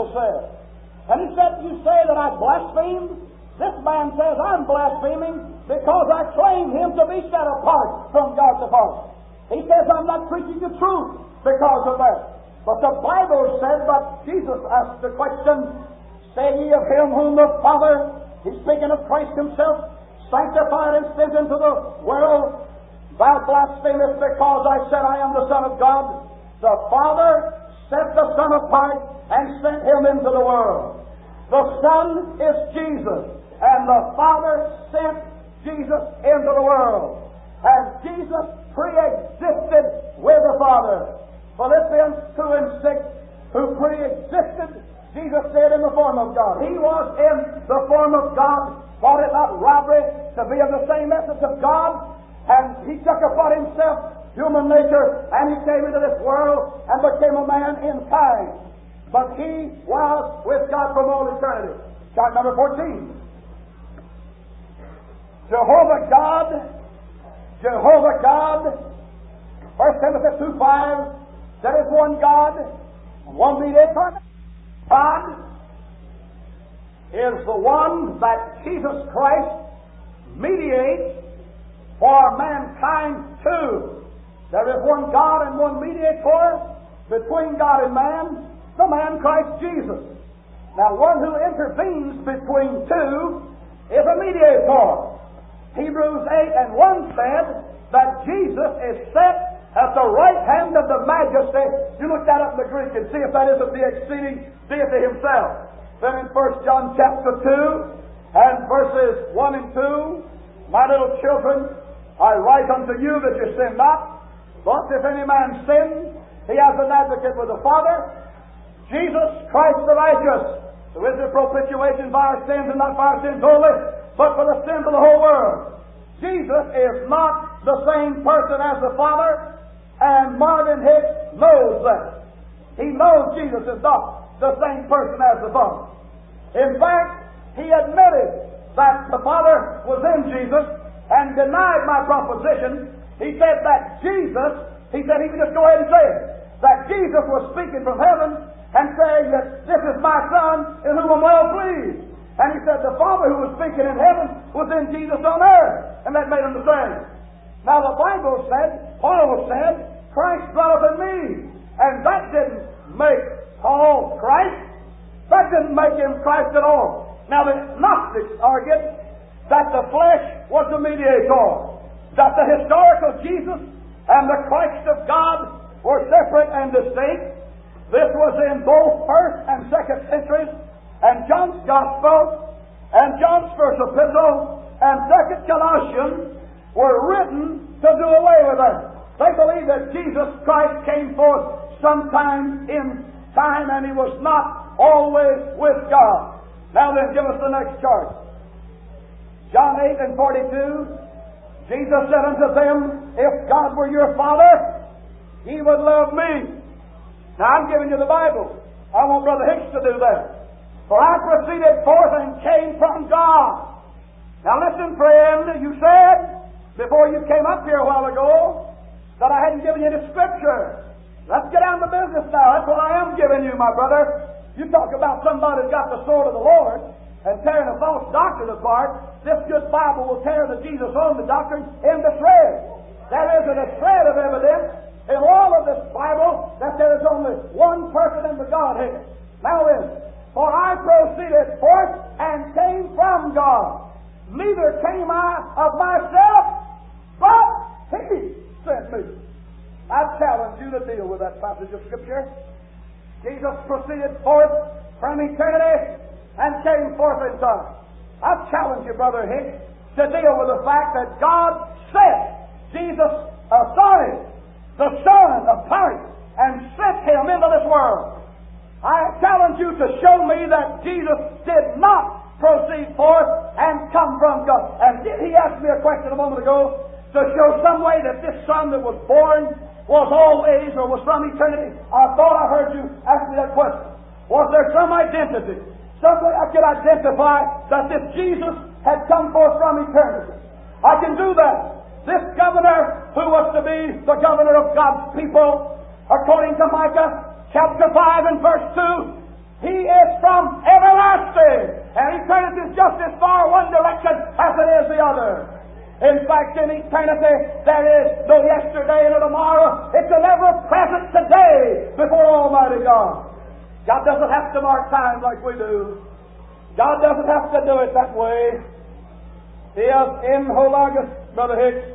Bible says. And he said, you say that I blaspheme? This man says, I'm blaspheming because I claim him to be set apart from God the Father. He says, I'm not preaching the truth because of that. But the Bible said, but Jesus asked the question, say ye of him whom the Father, he's speaking of Christ himself, sanctified and sent into the world, thou blasphemest because I said I am the Son of God. The Father set the Son apart and sent him into the world. The Son is Jesus, and the Father sent Jesus into the world. And Jesus pre-existed with the Father. Philippians two and six, who pre-existed, Jesus said, in the form of God. He was in the form of God, thought it not robbery to be of the same essence of God, and He took upon Himself human nature, and He came into this world and became a man in kind. But He was with God from all eternity. Chart number fourteen. Jehovah God, Jehovah God, First Timothy two five, there is one God, one mediator. God is the one that Jesus Christ mediates for mankind to. There is one God and one mediator between God and man, the man Christ Jesus. Now, one who intervenes between two is a mediator. Hebrews eight and one said that Jesus is set at the right hand of the majesty. You look that up in the Greek and see if that isn't the exceeding deity himself. Then in First John chapter two and verses one and two, my little children, I write unto you that you sin not. But if any man sin, he has an advocate with the Father, Jesus Christ the righteous, who is the propitiation for our sins, and not for our sins only, but for the sins of the whole world. Jesus is not the same person as the Father, and Marvin Hicks knows that. He knows Jesus is not the same person as the Father. In fact, he admitted that the Father was in Jesus and denied my proposition. He said that Jesus, he said he could just go ahead and say it, that Jesus was speaking from heaven and saying that this is my Son in whom I'm well pleased. And he said the Father who was speaking in heaven was in Jesus on earth, and that made him the same. Now the Bible said, Paul said, Christ dwelleth in me. And that didn't make Paul Christ. That didn't make him Christ at all. Now the Gnostics argued that the flesh was the mediator, that the historical Jesus and the Christ of God were separate and distinct. This was in both first and second centuries, and John's Gospel and John's first epistle and second Colossians were written to do away with that. They believe that Jesus Christ came forth sometime in time, and He was not always with God. Now then, give us the next chart. John eight and forty-two, Jesus said unto them, if God were your Father, He would love me. Now I'm giving you the Bible. I want Brother Hicks to do that. For I proceeded forth and came from God. Now listen, friend, you said before you came up here a while ago that I hadn't given you the Scripture. Let's get down to business now. That's what I am giving you, my brother. You talk about somebody who's got the sword of the Lord and tearing a false doctrine apart. This good Bible will tear the Jesus only doctrine into shreds. There isn't a shred of evidence in all of this Bible that there is only one person in the Godhead. Now listen. For I proceeded forth and came from God. Neither came I of myself, but He sent me. I challenge you to deal with that passage of Scripture. Jesus proceeded forth from eternity and came forth in time. I challenge you, Brother Hicks, to deal with the fact that God sent Jesus, uh, sorry, the Son apart and sent Him into this world. I challenge you to show me that Jesus did not proceed forth and come from God. And did he ask me a question a moment ago to show some way that this Son that was born was always or was from eternity? I thought I heard you ask me that question. Was there some identity? Some way I could identify that this Jesus had come forth from eternity. I can do that. This governor who was to be the governor of God's people, according to Micah chapter five and verse two, he is from everlasting. And eternity is just as far one direction as it is the other. In fact, in eternity, there is no yesterday nor tomorrow. It's an ever-present today before Almighty God. God doesn't have to mark time like we do. God doesn't have to do it that way. Theos in Hologos, Brother Hicks.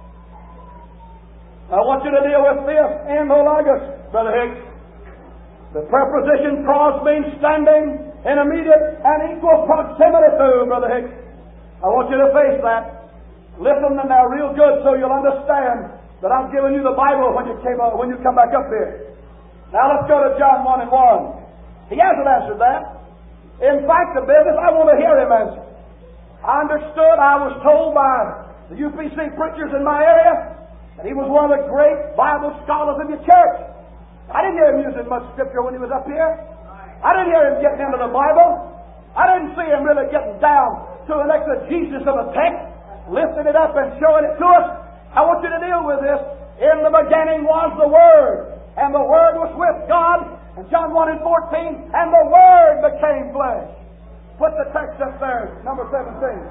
I want you to deal with Theos in Hologos, Brother Hicks. The preposition pros means standing in immediate and equal proximity to, Brother Hicks. I want you to face that. Listen to now real good so you'll understand that I've given you the Bible when you came up, when you come back up here. Now let's go to John one and one. He hasn't answered that. In fact, the business, I want to hear him answer. I understood, I was told by the U P C preachers in my area that he was one of the great Bible scholars of your church. I didn't hear him using much scripture when he was up here. I didn't hear him getting into the Bible. I didn't see him really getting down to an exegesis of a text, lifting it up and showing it to us. I want you to deal with this. In the beginning was the Word, and the Word was with God. And John one and fourteen, and the Word became flesh. Put the text up there, number seventeen.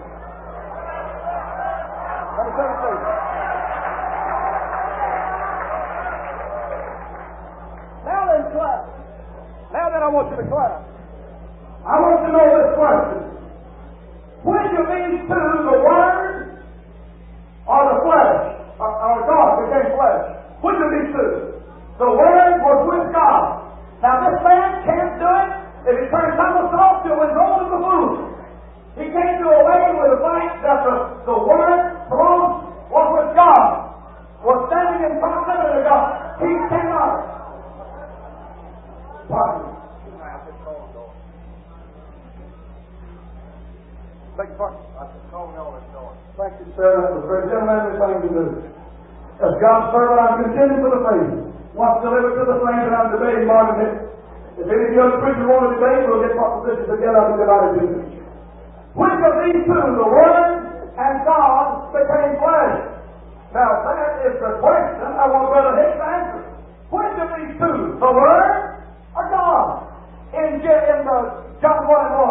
Number seventeen. Now then, class. Now then, I want you to class. I want you to know this question. Which of these two, the Word or the flesh, or, or God became flesh? Which of these two? The Word was with God. Now this man can't do it if he turns himself to his own buffoon. He can't do away with the fact that the, the Word was with God, was standing in proximity to God. He cannot. Pardon me. Beg your pardon? Thank you, sir. That was a very gentlemanly thing to do. As God's servant, I'm contending for the faith. Once delivered to the flames, and I'm debating Martin Hicks. If any of you other preachers want to debate, we'll get propositions together and divided into. Which of these two, the Word and God, became flesh? Now that is the question I want Brother Hicks to answer. Which of these two, the Word or God? In, in the John one and one.